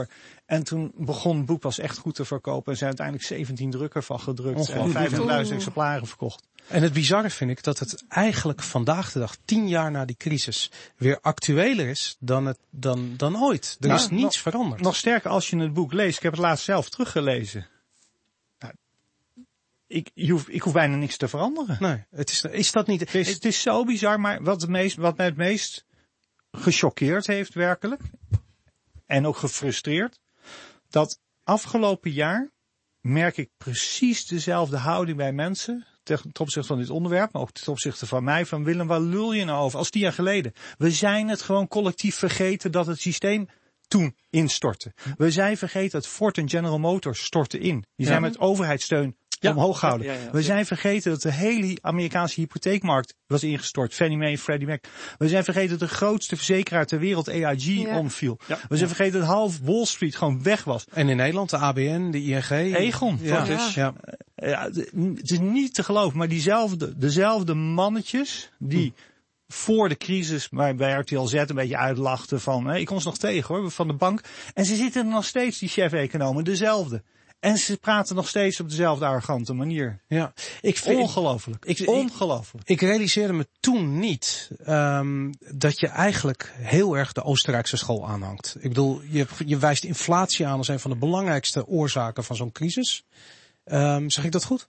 En toen begon het boek pas echt goed te verkopen. Er zijn uiteindelijk 17 drukken van gedrukt en 50.000 exemplaren verkocht. En het bizarre vind ik dat het eigenlijk vandaag de dag, 10 jaar na die crisis, weer actueler is dan ooit. Er is niets veranderd. Nog sterker, als je het boek leest. Ik heb het laatst zelf teruggelezen. Nou, ik hoef bijna niks te veranderen. Nee, is dat niet... Het is zo bizar, maar wat mij het meest gechoqueerd heeft werkelijk, en ook gefrustreerd, dat afgelopen jaar merk ik precies dezelfde houding bij mensen ten opzichte van dit onderwerp, maar ook ten opzichte van mij, van Willem, waar lul je nou over? Als 10 jaar geleden. We zijn het gewoon collectief vergeten dat het systeem toen instortte. We zijn vergeten dat Ford en General Motors stortten in. Die zijn met overheidssteun omhoog gehouden. We zijn vergeten dat de hele Amerikaanse hypotheekmarkt was ingestort. Fannie Mae en Freddie Mac. We zijn vergeten dat de grootste verzekeraar ter wereld, AIG, omviel. Ja. We zijn vergeten dat half Wall Street gewoon weg was. En in Nederland de ABN, de ING. Egon. Het is niet te geloven, maar dezelfde mannetjes die voor de crisis bij RTL Z een beetje uitlachten van, ik kom ze nog tegen hoor, van de bank. En ze zitten er nog steeds, die chef-economen, dezelfde. En ze praten nog steeds op dezelfde arrogante manier. Ja, ongelooflijk. Ongelooflijk. Ik realiseerde me toen niet dat je eigenlijk heel erg de Oostenrijkse school aanhangt. Ik bedoel, je wijst inflatie aan als een van de belangrijkste oorzaken van zo'n crisis. Zeg ik dat goed?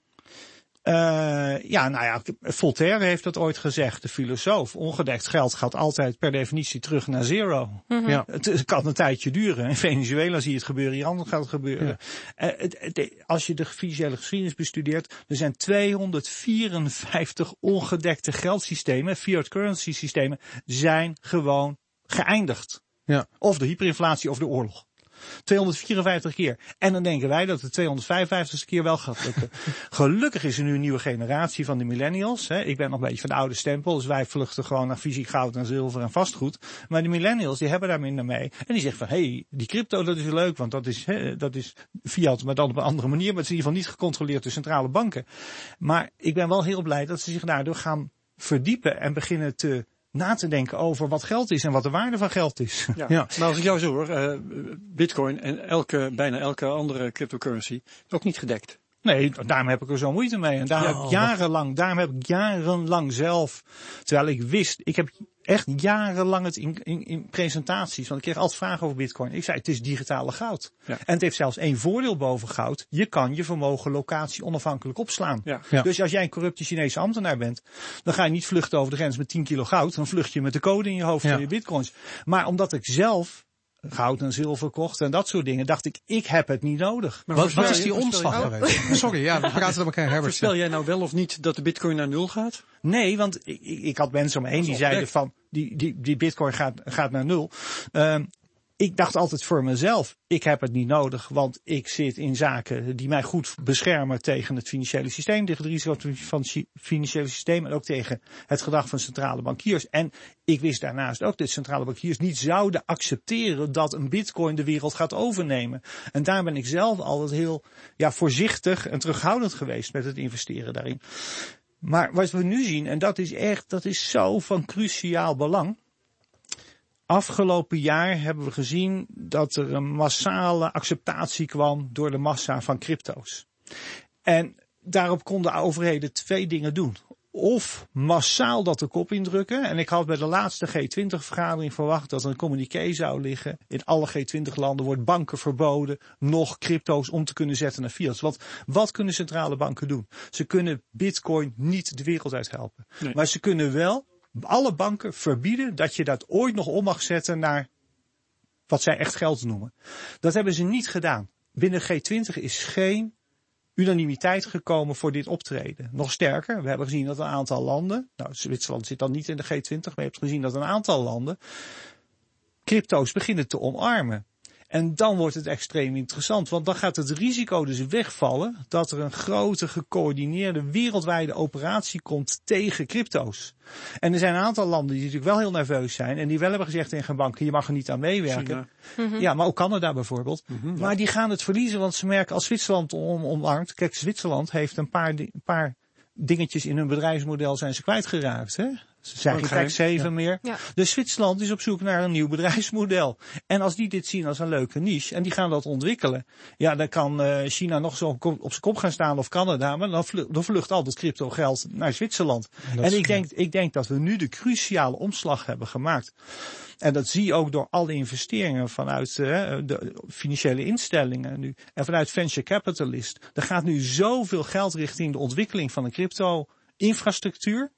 Voltaire heeft dat ooit gezegd, de filosoof. Ongedekt geld gaat altijd per definitie terug naar zero. Mm-hmm. Ja. Het kan een tijdje duren. In Venezuela zie je het gebeuren, hier anders gaat het gebeuren. Ja. Als je de financiële geschiedenis bestudeert, er zijn 254 ongedekte geldsystemen, fiat currency systemen, zijn gewoon geëindigd. Ja. Of de hyperinflatie of de oorlog. 254 keer. En dan denken wij dat het 255ste keer wel gaat lukken. Gelukkig is er nu een nieuwe generatie van de millennials. Ik ben nog een beetje van de oude stempel. Dus wij vluchten gewoon naar fysiek goud en zilver en vastgoed. Maar de millennials die hebben daar minder mee. En die zeggen van, die crypto dat is leuk. Want dat is fiat, maar dan op een andere manier. Maar het is in ieder geval niet gecontroleerd door centrale banken. Maar ik ben wel heel blij dat ze zich daardoor gaan verdiepen en beginnen na te denken over wat geld is en wat de waarde van geld is. Ja. Maar als ik jou zo hoor, Bitcoin en bijna elke andere cryptocurrency ook niet gedekt. Nee, daarom heb ik er zo moeite mee. En daarom heb ik jarenlang zelf, terwijl ik heb echt jarenlang het in presentaties, want ik kreeg altijd vragen over Bitcoin. Ik zei, het is digitale goud. Ja. En het heeft zelfs één voordeel boven goud. Je kan je vermogen locatie onafhankelijk opslaan. Ja. Ja. Dus als jij een corrupte Chinese ambtenaar bent, dan ga je niet vluchten over de grens met 10 kilo goud. Dan vlucht je met de code in je hoofd van je bitcoins. Maar omdat ik zelf goud en zilver kocht en dat soort dingen, dacht ik heb het niet nodig. Maar wat is die omslag geweest? Sorry, we praten met elkaar, Herbert. Voorspel jij nou wel of niet dat de bitcoin naar 0 gaat? Nee, want ik had mensen om me heen die zeiden van, die bitcoin gaat naar 0. Ik dacht altijd voor mezelf, ik heb het niet nodig, want ik zit in zaken die mij goed beschermen tegen het financiële systeem, tegen het risico van het financiële systeem en ook tegen het gedrag van centrale bankiers. En ik wist daarnaast ook dat centrale bankiers niet zouden accepteren dat een bitcoin de wereld gaat overnemen. En daar ben ik zelf altijd heel voorzichtig en terughoudend geweest met het investeren daarin. Maar wat we nu zien, en dat is zo van cruciaal belang. Afgelopen jaar hebben we gezien dat er een massale acceptatie kwam door de massa van crypto's. En daarop konden overheden 2 dingen doen. Of massaal dat de kop indrukken. En ik had bij de laatste G20-vergadering verwacht dat er een communiqué zou liggen. In alle G20-landen wordt banken verboden nog crypto's om te kunnen zetten naar fiat. Want wat kunnen centrale banken doen? Ze kunnen bitcoin niet de wereld uit helpen. Nee. Maar ze kunnen wel alle banken verbieden dat je dat ooit nog om mag zetten naar wat zij echt geld noemen. Dat hebben ze niet gedaan. Binnen G20 is geen unanimiteit gekomen voor dit optreden. Nog sterker, we hebben gezien dat een aantal landen, Zwitserland zit dan niet in de G20, maar je hebt gezien dat een aantal landen crypto's beginnen te omarmen. En dan wordt het extreem interessant, want dan gaat het risico dus wegvallen dat er een grote gecoördineerde wereldwijde operatie komt tegen crypto's. En er zijn een aantal landen die natuurlijk wel heel nerveus zijn en die wel hebben gezegd tegen banken, je mag er niet aan meewerken. Mm-hmm. Ja, maar ook Canada bijvoorbeeld. Mm-hmm. Maar die gaan het verliezen, want ze merken als Zwitserland omarmt. Kijk, Zwitserland heeft een paar dingetjes in hun bedrijfsmodel zijn ze kwijtgeraakt. Hè? Ze zijn geen tax haven meer. Ja. Dus Zwitserland is op zoek naar een nieuw bedrijfsmodel. En als die dit zien als een leuke niche en die gaan dat ontwikkelen. Ja, dan kan China nog zo op zijn kop gaan staan of Canada. Maar dan vlucht al dat crypto geld naar Zwitserland. En ik denk dat we nu de cruciale omslag hebben gemaakt. En dat zie je ook door alle investeringen vanuit de financiële instellingen nu. En vanuit venture capitalist. Er gaat nu zoveel geld richting de ontwikkeling van een crypto-infrastructuur.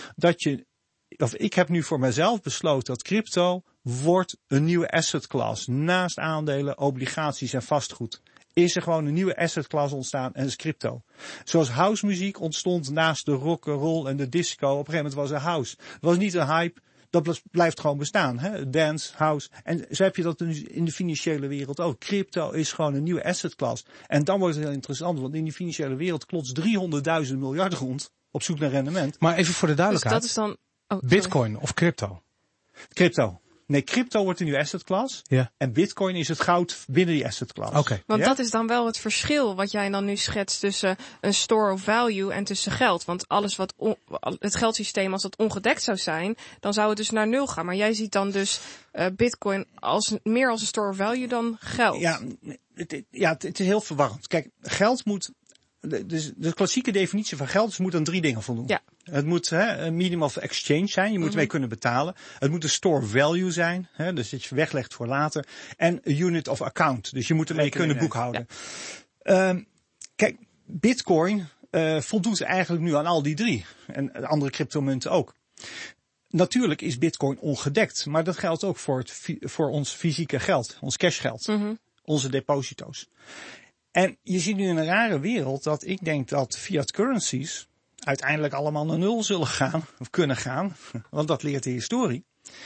Ik heb nu voor mezelf besloten dat crypto wordt een nieuwe asset class. Naast aandelen, obligaties en vastgoed. Is er gewoon een nieuwe asset class ontstaan en is crypto. Zoals housemuziek ontstond naast de rock, roll en de disco. Op een gegeven moment was er house. Het was niet een hype. Dat blijft gewoon bestaan. Hè? Dance, house. En zo heb je dat nu in de financiële wereld ook. Crypto is gewoon een nieuwe asset class. En dan wordt het heel interessant. Want in die financiële wereld klotst 300.000 miljard rond. Op zoek naar rendement. Maar even voor de duidelijkheid. Dus dat is dan... Bitcoin of crypto? Crypto. Nee, crypto wordt een nieuwe asset class. Ja. En bitcoin is het goud binnen die asset class. Oké. Want Ja? dat is dan wel het verschil wat jij dan nu schetst tussen een store of value en tussen geld. Want alles het geldsysteem, als dat ongedekt zou zijn, dan zou het dus naar 0 gaan. Maar jij ziet dan dus bitcoin meer als een store of value dan geld. Ja, het is heel verwarrend. Kijk, geld moet... De klassieke definitie van geld moet aan 3 dingen voldoen. Ja. Het moet een medium of exchange zijn. Je moet ermee kunnen betalen. Het moet een store value zijn. Dus dat je weglegt voor later. En een unit of account. Dus je moet ermee kunnen boekhouden. Ja. Kijk, bitcoin voldoet eigenlijk nu aan al die 3. En andere cryptomunten ook. Natuurlijk is bitcoin ongedekt. Maar dat geldt ook voor ons fysieke geld. Ons cashgeld. Mm-hmm. Onze deposito's. En je ziet nu in een rare wereld dat ik denk dat fiat currencies uiteindelijk allemaal naar 0 zullen gaan, of kunnen gaan, want dat leert de historie.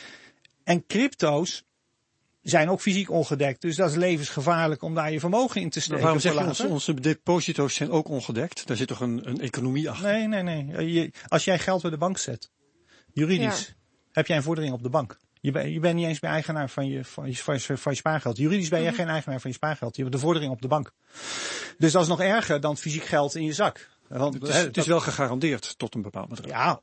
En crypto's zijn ook fysiek ongedekt, dus dat is levensgevaarlijk om daar je vermogen in te steken. Maar waarom zeg je onze deposito's zijn ook ongedekt? Daar zit toch een economie achter? Nee. Als jij geld bij de bank zet, juridisch, heb jij een vordering op de bank. Je bent niet eens meer eigenaar van je spaargeld. Juridisch ben jij geen eigenaar van je spaargeld. Je hebt de vordering op de bank. Dus dat is nog erger dan fysiek geld in je zak. Want, het is wel gegarandeerd tot een bepaald bedrag. Ja,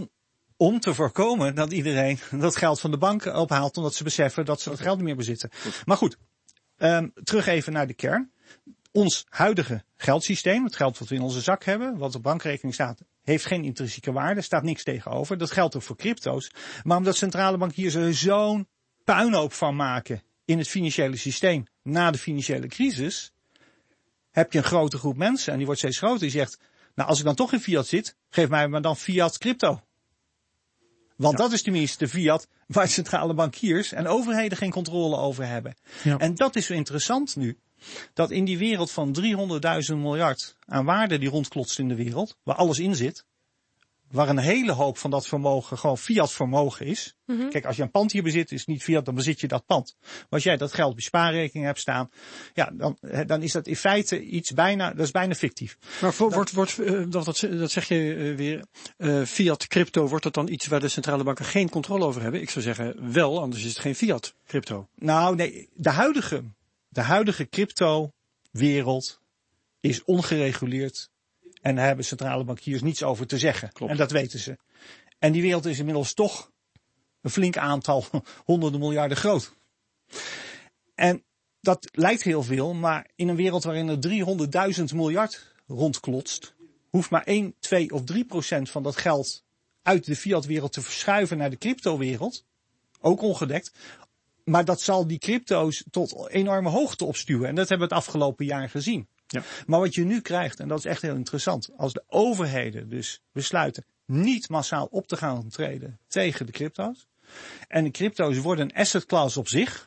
om te voorkomen dat iedereen dat geld van de bank ophaalt, omdat ze beseffen dat ze dat geld niet meer bezitten. Goed. Maar goed, terug even naar de kern. Ons huidige geldsysteem, het geld wat we in onze zak hebben, wat op bankrekening staat, heeft geen intrinsieke waarde, staat niks tegenover. Dat geldt ook voor crypto's. Maar omdat centrale bankiers er zo'n puinhoop van maken in het financiële systeem na de financiële crisis, heb je een grote groep mensen, en die wordt steeds groter, die zegt, nou als ik dan toch in fiat zit, geef mij maar dan fiat crypto. Want dat is tenminste de fiat waar centrale bankiers en overheden geen controle over hebben. Ja. En dat is zo interessant nu. Dat in die wereld van 300.000 miljard aan waarde die rondklotst in de wereld, waar alles in zit, waar een hele hoop van dat vermogen gewoon fiat vermogen is. Mm-hmm. Kijk, als je een pand hier bezit, is het niet fiat, dan bezit je dat pand. Maar als jij dat geld op je spaarrekening hebt staan, ja, dan is dat in feite dat is bijna fictief. Maar dat zeg je weer, fiat crypto, wordt dat dan iets waar de centrale banken geen controle over hebben? Ik zou zeggen wel, anders is het geen fiat crypto. Nou, nee, de huidige crypto-wereld is ongereguleerd en daar hebben centrale bankiers niets over te zeggen. Klopt. En dat weten ze. En die wereld is inmiddels toch een flink aantal honderden miljarden groot. En dat lijkt heel veel, maar in een wereld waarin er 300.000 miljard rondklotst, hoeft maar 1, 2 of 3% van dat geld uit de fiatwereld te verschuiven naar de cryptowereld. Ook ongedekt. Maar dat zal die crypto's tot enorme hoogte opstuwen. En dat hebben we het afgelopen jaar gezien. Ja. Maar wat je nu krijgt, en dat is echt heel interessant, als de overheden dus besluiten niet massaal op te gaan treden tegen de crypto's. En de crypto's worden een asset class op zich.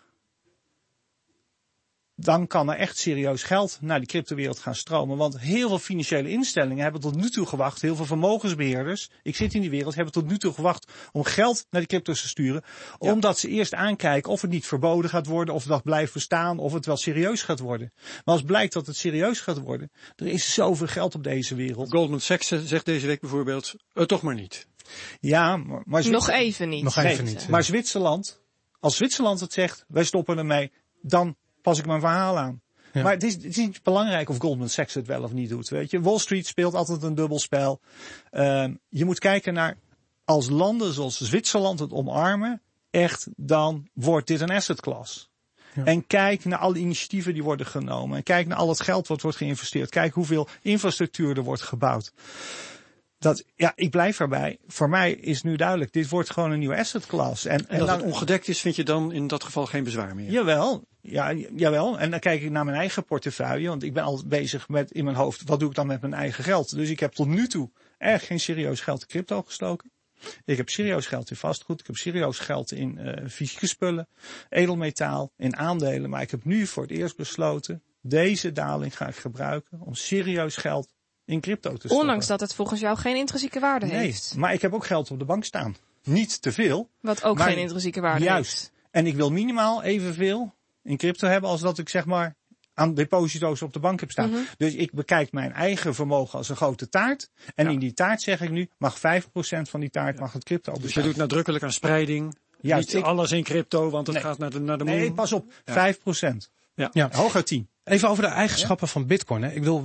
Dan kan er echt serieus geld naar die cryptowereld gaan stromen. Want heel veel financiële instellingen hebben tot nu toe gewacht. Heel veel vermogensbeheerders, ik zit in die wereld, hebben tot nu toe gewacht om geld naar die crypto's te sturen. Ja. Omdat ze eerst aankijken of het niet verboden gaat worden, of dat blijft bestaan, of het wel serieus gaat worden. Maar als blijkt dat het serieus gaat worden, er is zoveel geld op deze wereld. Goldman Sachs zegt deze week bijvoorbeeld, toch maar niet. Ja, maar nog even niet. Nog even niet. Maar Zwitserland, als Zwitserland het zegt, wij stoppen ermee, dan pas ik mijn verhaal aan. Ja. Maar het is niet belangrijk of Goldman Sachs het wel of niet doet. Weet je, Wall Street speelt altijd een dubbelspel. Je moet kijken naar als landen zoals Zwitserland het omarmen, echt, dan wordt dit een asset class. Ja. En kijk naar alle initiatieven die worden genomen. En kijk naar al het geld wat wordt geïnvesteerd. Kijk hoeveel infrastructuur er wordt gebouwd. Ik blijf erbij. Voor mij is nu duidelijk, dit wordt gewoon een nieuwe asset class. En dat het ongedekt is, vind je dan in dat geval geen bezwaar meer? Jawel. En dan kijk ik naar mijn eigen portefeuille. Want ik ben altijd bezig met in mijn hoofd, wat doe ik dan met mijn eigen geld? Dus ik heb tot nu toe echt geen serieus geld in crypto gestoken. Ik heb serieus geld in vastgoed. Ik heb serieus geld in fysieke spullen, edelmetaal, in aandelen. Maar ik heb nu voor het eerst besloten, deze daling ga ik gebruiken om serieus geld in crypto te stoppen. Ondanks dat het volgens jou geen intrinsieke waarde heeft. Nee, maar ik heb ook geld op de bank staan. Niet te veel. Wat ook geen intrinsieke waarde heeft. En ik wil minimaal evenveel in crypto hebben als dat ik zeg maar aan deposito's op de bank heb staan. Mm-hmm. Dus ik bekijk mijn eigen vermogen als een grote taart. En in die taart zeg ik nu, mag 5% van die taart mag het crypto bestaan. Dus je doet nadrukkelijk aan spreiding. Juist, niet alles in crypto, want het gaat naar de moon. Nee, pas op. 5%. Ja. Hooguit 10. Even over de eigenschappen van Bitcoin. Hè. Ik bedoel,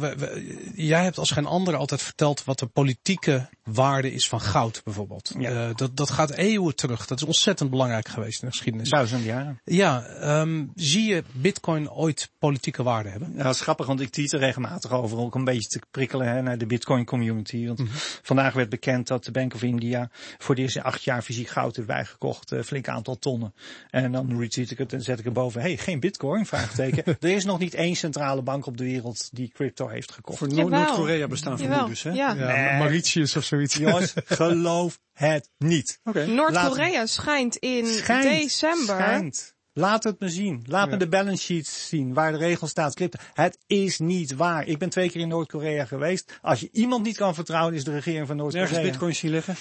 jij hebt als geen ander altijd verteld wat de politieke waarde is van goud bijvoorbeeld. Ja. Dat gaat eeuwen terug. Dat is ontzettend belangrijk geweest in de geschiedenis. 1000 jaar. Ja, zie je Bitcoin ooit politieke waarde hebben? Ja, dat is grappig, want ik tweet er regelmatig over. Ook een beetje te prikkelen naar de Bitcoin community. Want vandaag werd bekend dat de Bank of India voor de eerste 8 jaar fysiek goud heeft bijgekocht. Flink aantal tonnen. En dan retweet ik het en zet ik erboven. Hey, geen Bitcoin? Vraagteken. Er is nog niet één centrale bank op de wereld die crypto heeft gekocht. Voor Noord-Korea bestaan voor nu dus, hè? Ja. Nee. Mauritius of zoiets. Jongens, geloof het niet. Okay. Noord-Korea schijnt in december. Laat het me zien. Laat me de balance sheets zien waar de regel staat. Crypto. Het is niet waar. Ik ben 2 keer in Noord-Korea geweest. Als je iemand niet kan vertrouwen, is de regering van Noord-Korea. Nergens bitcoins zien liggen.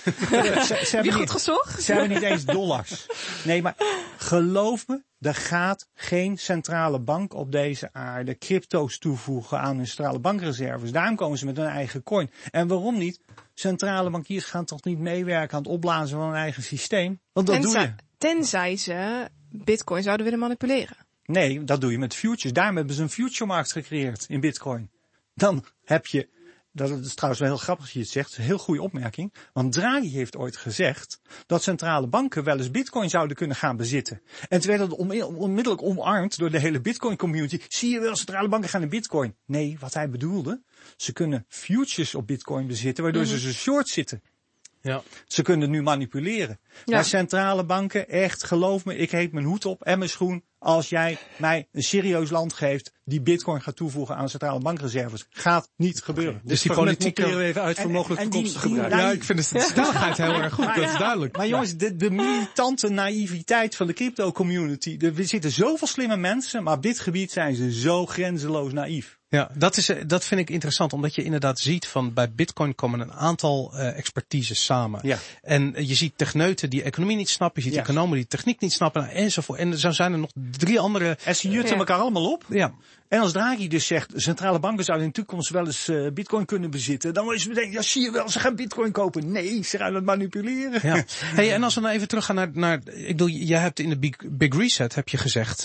Heb je goed gezocht? Ze hebben niet eens dollars. Nee, maar geloof me, er gaat geen centrale bank op deze aarde crypto's toevoegen aan hun centrale bankreserves. Daarom komen ze met hun eigen coin. En waarom niet? Centrale bankiers gaan toch niet meewerken aan het opblazen van hun eigen systeem? Want dat doe je. Tenzij ze Bitcoin zouden willen manipuleren. Nee, dat doe je met futures. Daarom hebben ze een future-markt gecreëerd in Bitcoin. Dan heb je, dat is trouwens wel heel grappig als je het zegt, een heel goede opmerking. Want Draghi heeft ooit gezegd dat centrale banken wel eens Bitcoin zouden kunnen gaan bezitten. En toen werd dat onmiddellijk omarmd door de hele Bitcoin community. Zie je wel, centrale banken gaan in Bitcoin. Nee, wat hij bedoelde, ze kunnen futures op Bitcoin bezitten, waardoor ze short zitten. Ja. Ze kunnen nu manipuleren. Ja. Maar centrale banken, echt, geloof me, ik heet mijn hoed op en mijn schoen. Als jij mij een serieus land geeft die Bitcoin gaat toevoegen aan centrale bankreserves, gaat niet gebeuren. Okay. Dus die politiek keren we even uit voor mogelijk toekomstige gebruik. Ja, ik vind de stelligheid heel erg goed, dat is duidelijk. Maar jongens, de militante naïviteit van de crypto community. Er zitten zoveel slimme mensen, maar op dit gebied zijn ze zo grenzeloos naïef. Ja, dat vind ik interessant, omdat je inderdaad ziet van bij Bitcoin komen een aantal expertises samen. Ja. En je ziet techneuten die economie niet snappen, je ziet economen die techniek niet snappen enzovoort. En zo zijn er nog 3 andere. En ze jutten elkaar allemaal op. Ja. En als Draghi dus zegt, centrale banken zouden in de toekomst wel eens Bitcoin kunnen bezitten, dan is het meteen, ja zie je wel, ze gaan Bitcoin kopen. Nee, ze gaan het manipuleren. Ja. Hey, en als we nou even teruggaan naar ik bedoel, jij hebt in de Big Reset heb je gezegd,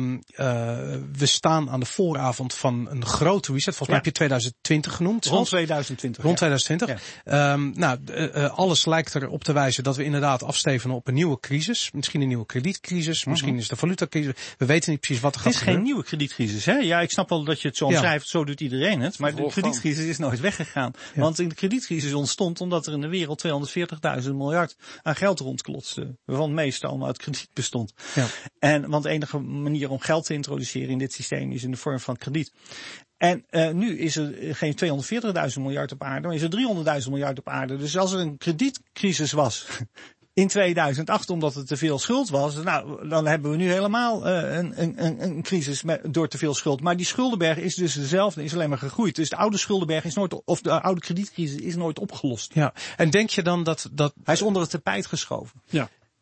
we staan aan de vooravond van een grote reset. Volgens mij heb je 2020 genoemd. Rond 2020. Rond 2020. Ja. Alles lijkt erop te wijzen dat we inderdaad afstevenen op een nieuwe crisis. Misschien een nieuwe kredietcrisis. Misschien is de valutacrisis. We weten niet precies wat er gaat gebeuren. Het is geen nieuwe kredietcrisis, hè? Ja, ik snap wel dat je het zo omschrijft. Zo doet iedereen het. Maar de kredietcrisis is nooit weggegaan. Ja. Want de kredietcrisis ontstond omdat er in de wereld 240.000 miljard aan geld rondklotste. Waarvan het meeste allemaal uit krediet bestond. Ja. Want de enige manier om geld te introduceren in dit systeem is in de vorm van krediet. En nu is er geen 240.000 miljard op aarde, maar is er 300.000 miljard op aarde. Dus als er een kredietcrisis was in 2008 omdat er te veel schuld was, nou, dan hebben we nu helemaal een crisis door te veel schuld. Maar die schuldenberg is dus dezelfde, is alleen maar gegroeid. Dus de oude schuldenberg is nooit, of de oude kredietcrisis is nooit opgelost. Ja. En denk je dan dat hij is onder het tapijt geschoven? Ja.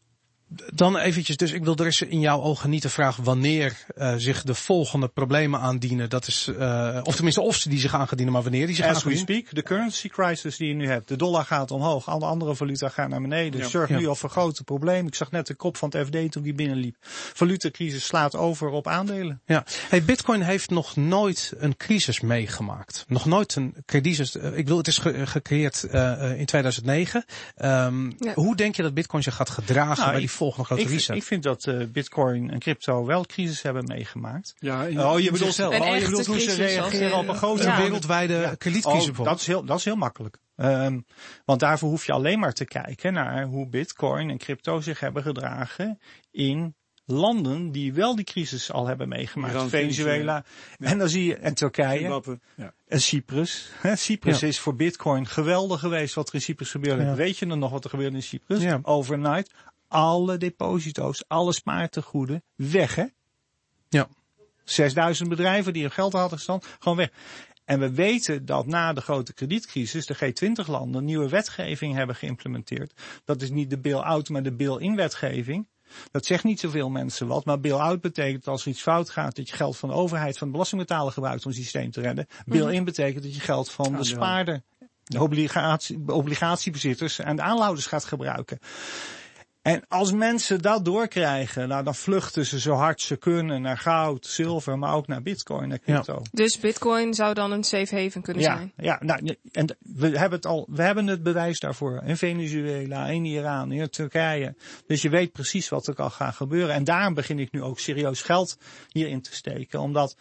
Dan eventjes, dus er is in jouw ogen niet de vraag wanneer zich de volgende problemen aandienen. Dat is, of tenminste of ze die zich aangedienen, maar wanneer die zich aangedienen. As we speak, de currency crisis die je nu hebt. De dollar gaat omhoog, alle andere valuta gaan naar beneden. Dus zorgt nu al voor grote problemen. Ik zag net de kop van het FD toen die binnenliep. Valutacrisis slaat over op aandelen. Ja. Hey, Bitcoin heeft nog nooit een crisis meegemaakt. Nog nooit een crisis. Het is gecreëerd in 2009. Hoe denk je dat Bitcoin zich gaat gedragen bij die volgende grote reset? Ik vind dat Bitcoin en crypto wel crisis hebben meegemaakt. Ja, je bedoelt hoe ze reageren op een grote wereldwijde kredietcrisis. Dat is heel makkelijk. Want daarvoor hoef je alleen maar te kijken naar hoe Bitcoin en crypto zich hebben gedragen in landen die wel die crisis al hebben meegemaakt. Iran, Venezuela. Ja. En dan zie je, en Turkije. En Cyprus. Cyprus is voor Bitcoin geweldig geweest wat er in Cyprus gebeurde. Ja. Weet je dan nog wat er gebeurde in Cyprus? Ja. Overnight. Alle deposito's, alle spaartegoeden weg, hè? Ja. 6000 bedrijven die hun geld hadden gestaan, gewoon weg. En we weten dat na de grote kredietcrisis de G20-landen nieuwe wetgeving hebben geïmplementeerd. Dat is niet de bail-out, maar de bail-in wetgeving. Dat zegt niet zoveel mensen wat, maar bail-out betekent dat als er iets fout gaat, dat je geld van de overheid, van de belastingbetaler gebruikt om het systeem te redden. Bail-in betekent dat je geld van de spaarder, de obligatiebezitters en de aanhouders gaat gebruiken. En als mensen dat doorkrijgen, dan vluchten ze zo hard ze kunnen naar goud, zilver, maar ook naar Bitcoin, naar crypto. Ja. Dus Bitcoin zou dan een safe haven kunnen zijn? Ja, en we hebben het bewijs daarvoor. In Venezuela, in Iran, in Turkije. Dus je weet precies wat er kan gaan gebeuren. En daarom begin ik nu ook serieus geld hierin te steken. Omdat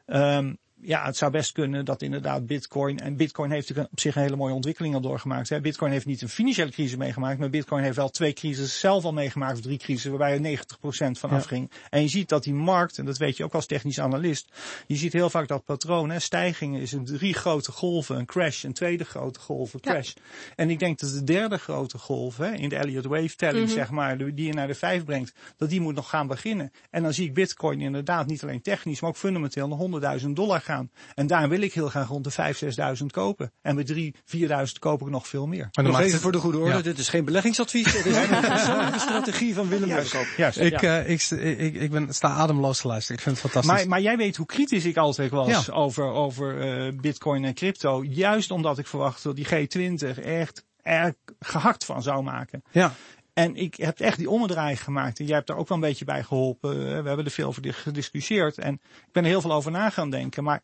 het zou best kunnen dat inderdaad Bitcoin, en Bitcoin heeft op zich een hele mooie ontwikkeling al doorgemaakt. Hè. Bitcoin heeft niet een financiële crisis meegemaakt, maar Bitcoin heeft wel 2 crises zelf al meegemaakt, of 3 crises, waarbij er 90% van afging. En je ziet dat die markt, en dat weet je ook als technisch analist, je ziet heel vaak dat patroon, hè. Stijgingen is 3 grote golven, een crash, een tweede grote golf, een crash. Ja. En ik denk dat de derde grote golf, hè, in de Elliott Wave telling, zeg maar, die je naar de 5 brengt, dat die moet nog gaan beginnen. En dan zie ik Bitcoin inderdaad niet alleen technisch, maar ook fundamenteel naar $100.000 gaan. En daar wil ik heel graag rond de 5.000-6.000 kopen. En met 3.000-4.000 koop ik nog veel meer. Maar nog even voor de goede orde, dit is geen beleggingsadvies. Het is een persoonlijke strategie van Willem Westerkamp. Ik sta ademloos te luisteren. Ik vind het fantastisch. Maar jij weet hoe kritisch ik altijd was over Bitcoin en crypto. Juist omdat ik verwacht dat die G20 echt er gehakt van zou maken. Ja. En ik heb echt die ommedraai gemaakt. En jij hebt daar ook wel een beetje bij geholpen. We hebben er veel over gediscussieerd. En ik ben er heel veel over na gaan denken. Maar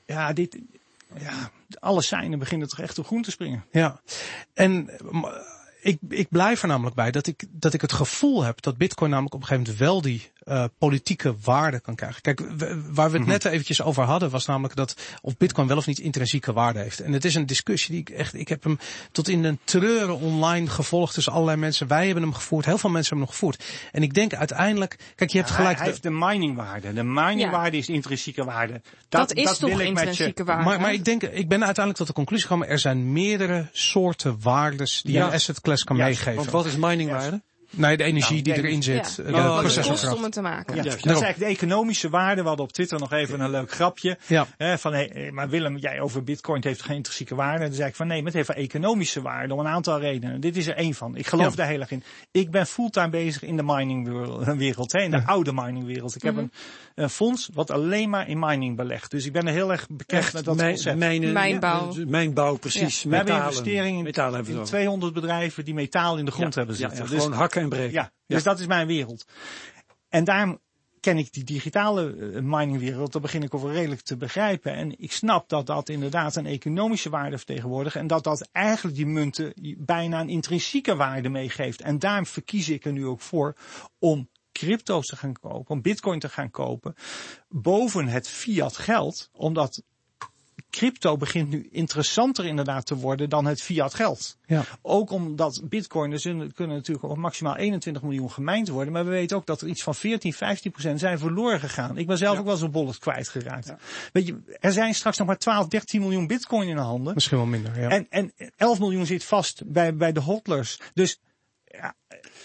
alle seinen beginnen toch echt op groen te springen. Ja. En ik blijf er namelijk bij dat ik het gevoel heb dat Bitcoin namelijk op een gegeven moment wel die politieke waarde kan krijgen. Kijk, waar we het net eventjes over hadden, was namelijk dat of Bitcoin wel of niet intrinsieke waarde heeft. En het is een discussie die ik heb hem tot in de treuren online gevolgd tussen allerlei mensen. Wij hebben hem gevoerd, heel veel mensen hebben hem nog gevoerd. En ik denk uiteindelijk, kijk, je hebt gelijk. Hij heeft de miningwaarde. De miningwaarde is intrinsieke waarde. Dat is toch intrinsieke waarde? Maar ik ben uiteindelijk tot de conclusie gekomen, er zijn meerdere soorten waardes die een asset class kan meegeven. Want wat is miningwaarde? Nee, de energie die erin zit. Ja. Het kost om het te maken. Ja. Dat is eigenlijk de economische waarde. We hadden op Twitter nog even een leuk grapje. Ja. Maar Willem, jij over Bitcoin, het heeft geen intrinsieke waarde. Dan zei ik van nee, maar het heeft wel economische waarde om een aantal redenen. Dit is er één van. Ik geloof daar heel erg in. Ik ben fulltime bezig in de miningwereld, in de oude miningwereld. Ik heb een fonds wat alleen maar in mining belegt. Dus ik ben er heel erg bekend met dat concept. Mijnbouw, precies. Ja. We hebben investeringen in 200 bedrijven die metaal in de grond hebben zitten. Ja, gewoon hakken en breken. Ja, dus dat is mijn wereld. En daarom ken ik die digitale miningwereld, dat begin ik over redelijk te begrijpen. En ik snap dat dat inderdaad een economische waarde vertegenwoordigt en dat dat eigenlijk die munten bijna een intrinsieke waarde meegeeft. En daarom verkies ik er nu ook voor om crypto's te gaan kopen, om bitcoin te gaan kopen, boven het fiat geld, omdat crypto begint nu interessanter inderdaad te worden dan het fiat geld. Ja. Ook omdat bitcoin, er kunnen natuurlijk op maximaal 21 miljoen gemijnd worden. Maar we weten ook dat er iets van 14-15% zijn verloren gegaan. Ik ben zelf ook wel zo'n bollet kwijtgeraakt. Ja. Weet je, er zijn straks nog maar 12-13 miljoen bitcoin in de handen. Misschien wel minder, ja. En 11 miljoen zit vast bij de hodlers. Dus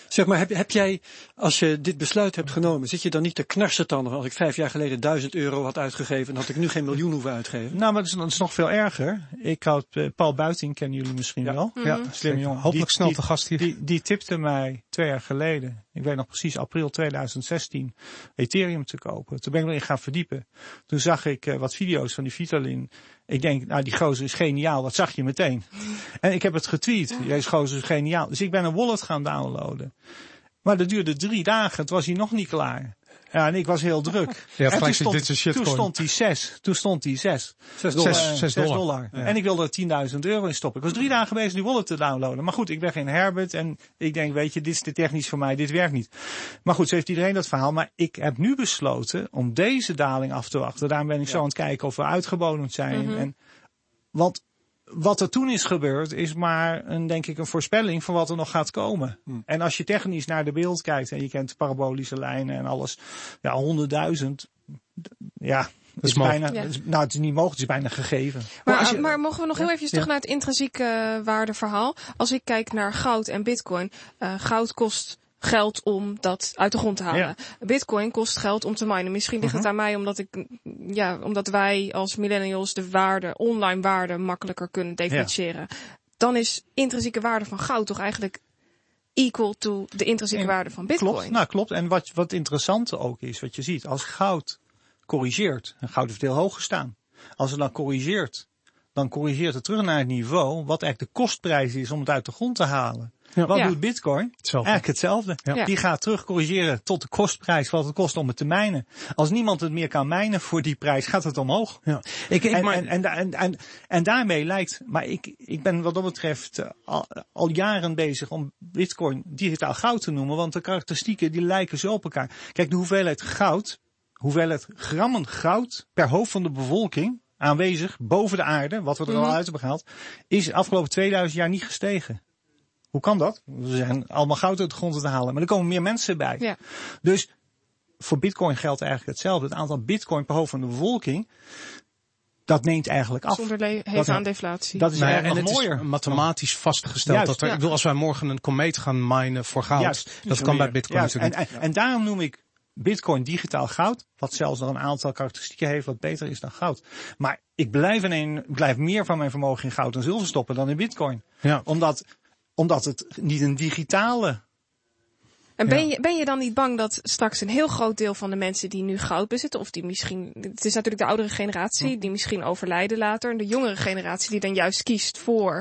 Zeg maar, heb jij, als je dit besluit hebt genomen, zit je dan niet te knarsetanden? Als ik 5 jaar geleden €1000 had uitgegeven, dan had ik nu geen miljoen hoeven uitgeven. Nou, maar dat is nog veel erger. Ik had Paul Buiting, kennen jullie misschien wel. Ja, Slim jongen. Hopelijk snel te gast hier. Die tipte mij 2 jaar geleden, ik weet nog precies, april 2016, Ethereum te kopen. Toen ben ik erin gaan verdiepen. Toen zag ik wat video's van die Vitalik. Ik denk, nou, die gozer is geniaal. Wat zag je meteen? En ik heb het getweet. Deze gozer is geniaal. Dus ik ben een wallet gaan downloaden. Maar dat duurde 3 dagen. Het was hij nog niet klaar. Ja, en ik was heel druk. Ja, en toen stond hij 6. Toen stond hij 6. $6. Ja. En ik wilde er €10.000 in stoppen. Ik was 3 dagen bezig die wallet te downloaden. Maar goed, ik ben geen Herbert. En ik denk, weet je, dit is te technisch voor mij. Dit werkt niet. Maar goed, zo heeft iedereen dat verhaal. Maar ik heb nu besloten om deze daling af te wachten. Daarom ben ik zo aan het kijken of we uitgebodemd zijn. Mm-hmm. Want wat er toen is gebeurd is maar denk ik een voorspelling van wat er nog gaat komen. En als je technisch naar de beeld kijkt en je kent parabolische lijnen en alles, ja, 100.000, ja, dat is bijna, nou, het is niet mogelijk, het is bijna gegeven. Maar mogen we nog heel eventjes terug naar het intrinsieke waardeverhaal? Als ik kijk naar goud en bitcoin, goud kost geld om dat uit de grond te halen. Ja. Bitcoin kost geld om te minen. Misschien ligt het aan mij omdat wij als millennials de online waarde makkelijker kunnen definiëren. Ja. Dan is intrinsieke waarde van goud toch eigenlijk equal to de intrinsieke waarde van bitcoin. Klopt. En wat interessant ook is, wat je ziet, als goud corrigeert, en goud heeft heel hoog gestaan. Als het dan corrigeert, dan corrigeert het terug naar het niveau wat eigenlijk de kostprijs is om het uit de grond te halen. Ja. Wat doet Bitcoin? Eigenlijk hetzelfde. Ja. Die gaat terug corrigeren tot de kostprijs wat het kost om het te mijnen. Als niemand het meer kan mijnen voor die prijs, gaat het omhoog. Ja. En daarmee lijkt, maar ik ben wat dat betreft al jaren bezig om Bitcoin digitaal goud te noemen, want de karakteristieken die lijken zo op elkaar. Kijk, de hoeveelheid grammen goud per hoofd van de bevolking aanwezig boven de aarde, wat we er al uit hebben gehaald, is de afgelopen 2000 jaar niet gestegen. Hoe kan dat? We zijn allemaal goud uit de grond te halen, maar er komen meer mensen bij. Ja. Dus voor Bitcoin geldt eigenlijk hetzelfde. Het aantal Bitcoin per hoofd van de bevolking, dat neemt eigenlijk af. Zonder aan deflatie. Dat is eigenlijk nog mooier. Het is mathematisch vastgesteld. Juist, ik bedoel, als wij morgen een komeet gaan minen voor goud, dat kan bij Bitcoin natuurlijk niet. En daarom noem ik Bitcoin digitaal goud, wat zelfs nog een aantal karakteristieken heeft wat beter is dan goud. Maar ik blijf meer van mijn vermogen in goud en zilver stoppen dan in Bitcoin. Ja. Omdat het niet een digitale. En ben je dan niet bang dat straks een heel groot deel van de mensen die nu goud bezitten, of die misschien, het is natuurlijk de oudere generatie, die misschien overlijden later, en de jongere generatie die dan juist kiest voor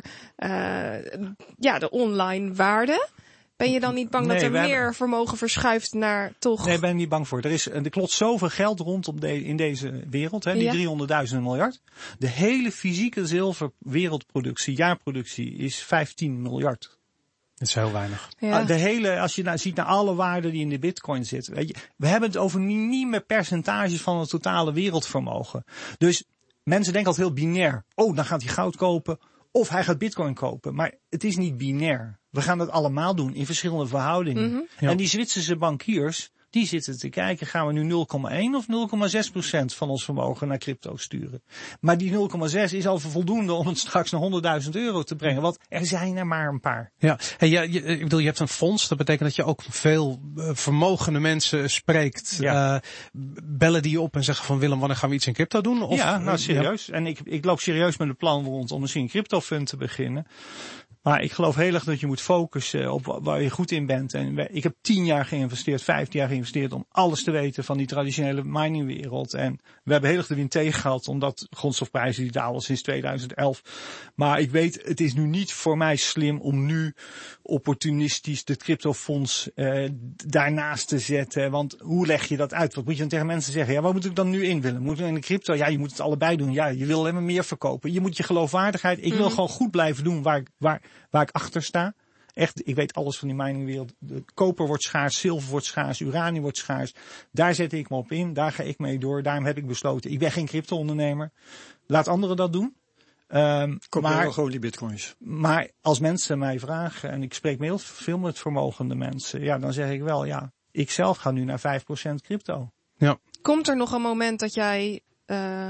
de online waarde. Ben je dan niet bang dat er meer vermogen verschuift naar toch? Nee, ik ben er niet bang voor. Er klopt zoveel geld rond in deze wereld, die 300.000 miljard. De hele fysieke zilver wereldproductie, jaarproductie, is 15 miljard. Dat is heel weinig. Ja. Als je ziet naar alle waarden die in de bitcoin zitten. Weet je, we hebben het over niet meer percentages van het totale wereldvermogen. Dus mensen denken altijd heel binair. Oh, dan gaat hij goud kopen. Of hij gaat bitcoin kopen. Maar het is niet binair. We gaan dat allemaal doen in verschillende verhoudingen. Mm-hmm. Ja. En die Zwitserse bankiers, die zitten te kijken, gaan we nu 0,1 of 0,6% van ons vermogen naar crypto sturen. Maar die 0,6 is al voldoende om het straks naar €100.000 te brengen. Want er zijn er maar een paar. Ja, ik bedoel, je hebt een fonds. Dat betekent dat je ook veel vermogende mensen spreekt. Ja. Bellen die je op en zeggen van Willem, wanneer gaan we iets in crypto doen? Of, ja, nou serieus. Ja. En ik loop serieus met een plan rond om misschien een cryptofund te beginnen. Maar ik geloof heel erg dat je moet focussen op waar je goed in bent. En ik heb 10 jaar geïnvesteerd, 15 jaar geïnvesteerd om alles te weten van die traditionele miningwereld. En we hebben heel erg de wind tegen gehad, omdat grondstofprijzen die dalen sinds 2011. Maar ik weet, het is nu niet voor mij slim om nu opportunistisch de cryptofonds daarnaast te zetten. Want hoe leg je dat uit? Wat moet je dan tegen mensen zeggen? Ja, waar moet ik dan nu in willen? Moet ik in de crypto? Ja, je moet het allebei doen. Ja, je wil alleen maar meer verkopen. Je moet je geloofwaardigheid. Ik wil gewoon goed blijven doen waar ik achter sta. Echt, ik weet alles van die miningwereld. De koper wordt schaars, zilver wordt schaars, uranium wordt schaars. Daar zet ik me op in, daar ga ik mee door. Daarom heb ik besloten, ik ben geen crypto-ondernemer. Laat anderen dat doen. Maar gewoon die bitcoins. Maar als mensen mij vragen, en ik spreek heel veel met vermogende mensen, ja, dan zeg ik wel, ja, ik zelf ga nu naar 5% crypto. Ja. Komt er nog een moment dat jij een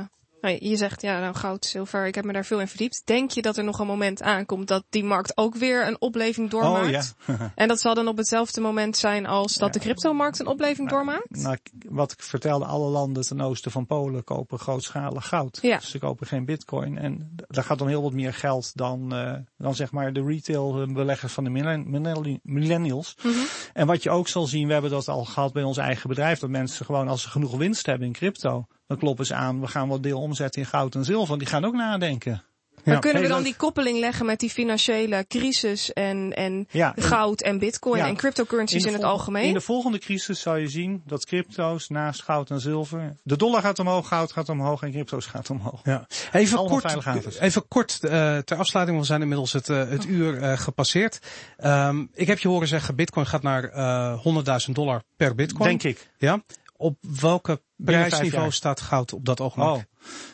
Nou, je zegt, goud, zilver, ik heb me daar veel in verdiept. Denk je dat er nog een moment aankomt dat die markt ook weer een opleving doormaakt? Oh, ja. En dat zal dan op hetzelfde moment zijn als dat de cryptomarkt een opleving doormaakt? Nou, wat ik vertelde, alle landen ten oosten van Polen kopen grootschalig goud. Ja. Dus ze kopen geen bitcoin. En daar gaat dan heel wat meer geld dan zeg maar de retail beleggers van de millennials. Mm-hmm. En wat je ook zal zien, we hebben dat al gehad bij ons eigen bedrijf, dat mensen gewoon als ze genoeg winst hebben in crypto, dan kloppen ze aan, we gaan wat deel omzetten in goud en zilver. Die gaan ook nadenken. Maar kunnen we dan die koppeling leggen met die financiële crisis en goud en bitcoin en cryptocurrencies in het algemeen? In de volgende crisis zal je zien dat crypto's naast goud en zilver, de dollar gaat omhoog, goud gaat omhoog en crypto's gaat omhoog. Ja. Even kort ter afsluiting, want we zijn inmiddels het uur gepasseerd. Ik heb je horen zeggen, bitcoin gaat naar $100.000 per bitcoin. Denk ik. Ja. Op welke prijsniveau staat goud op dat ogenblik?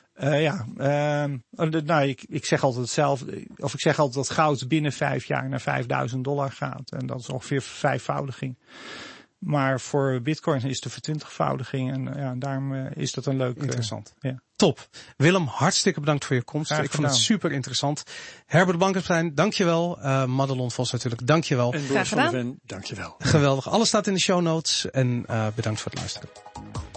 Ik zeg altijd hetzelfde. Of ik zeg altijd dat goud binnen 5 jaar naar $5.000 gaat. En dat is ongeveer vijfvoudiging. Maar voor bitcoin is de vertwintigvoudiging. En daarom is dat een leuk... Interessant. Ja. Top. Willem, hartstikke bedankt voor je komst. Ik vond het super interessant. Herbert Blankenstein, dankjewel. Madelon Vos natuurlijk, dankjewel. En Boris van der Ven, dankjewel. Geweldig. Alles staat in de show notes. En bedankt voor het luisteren.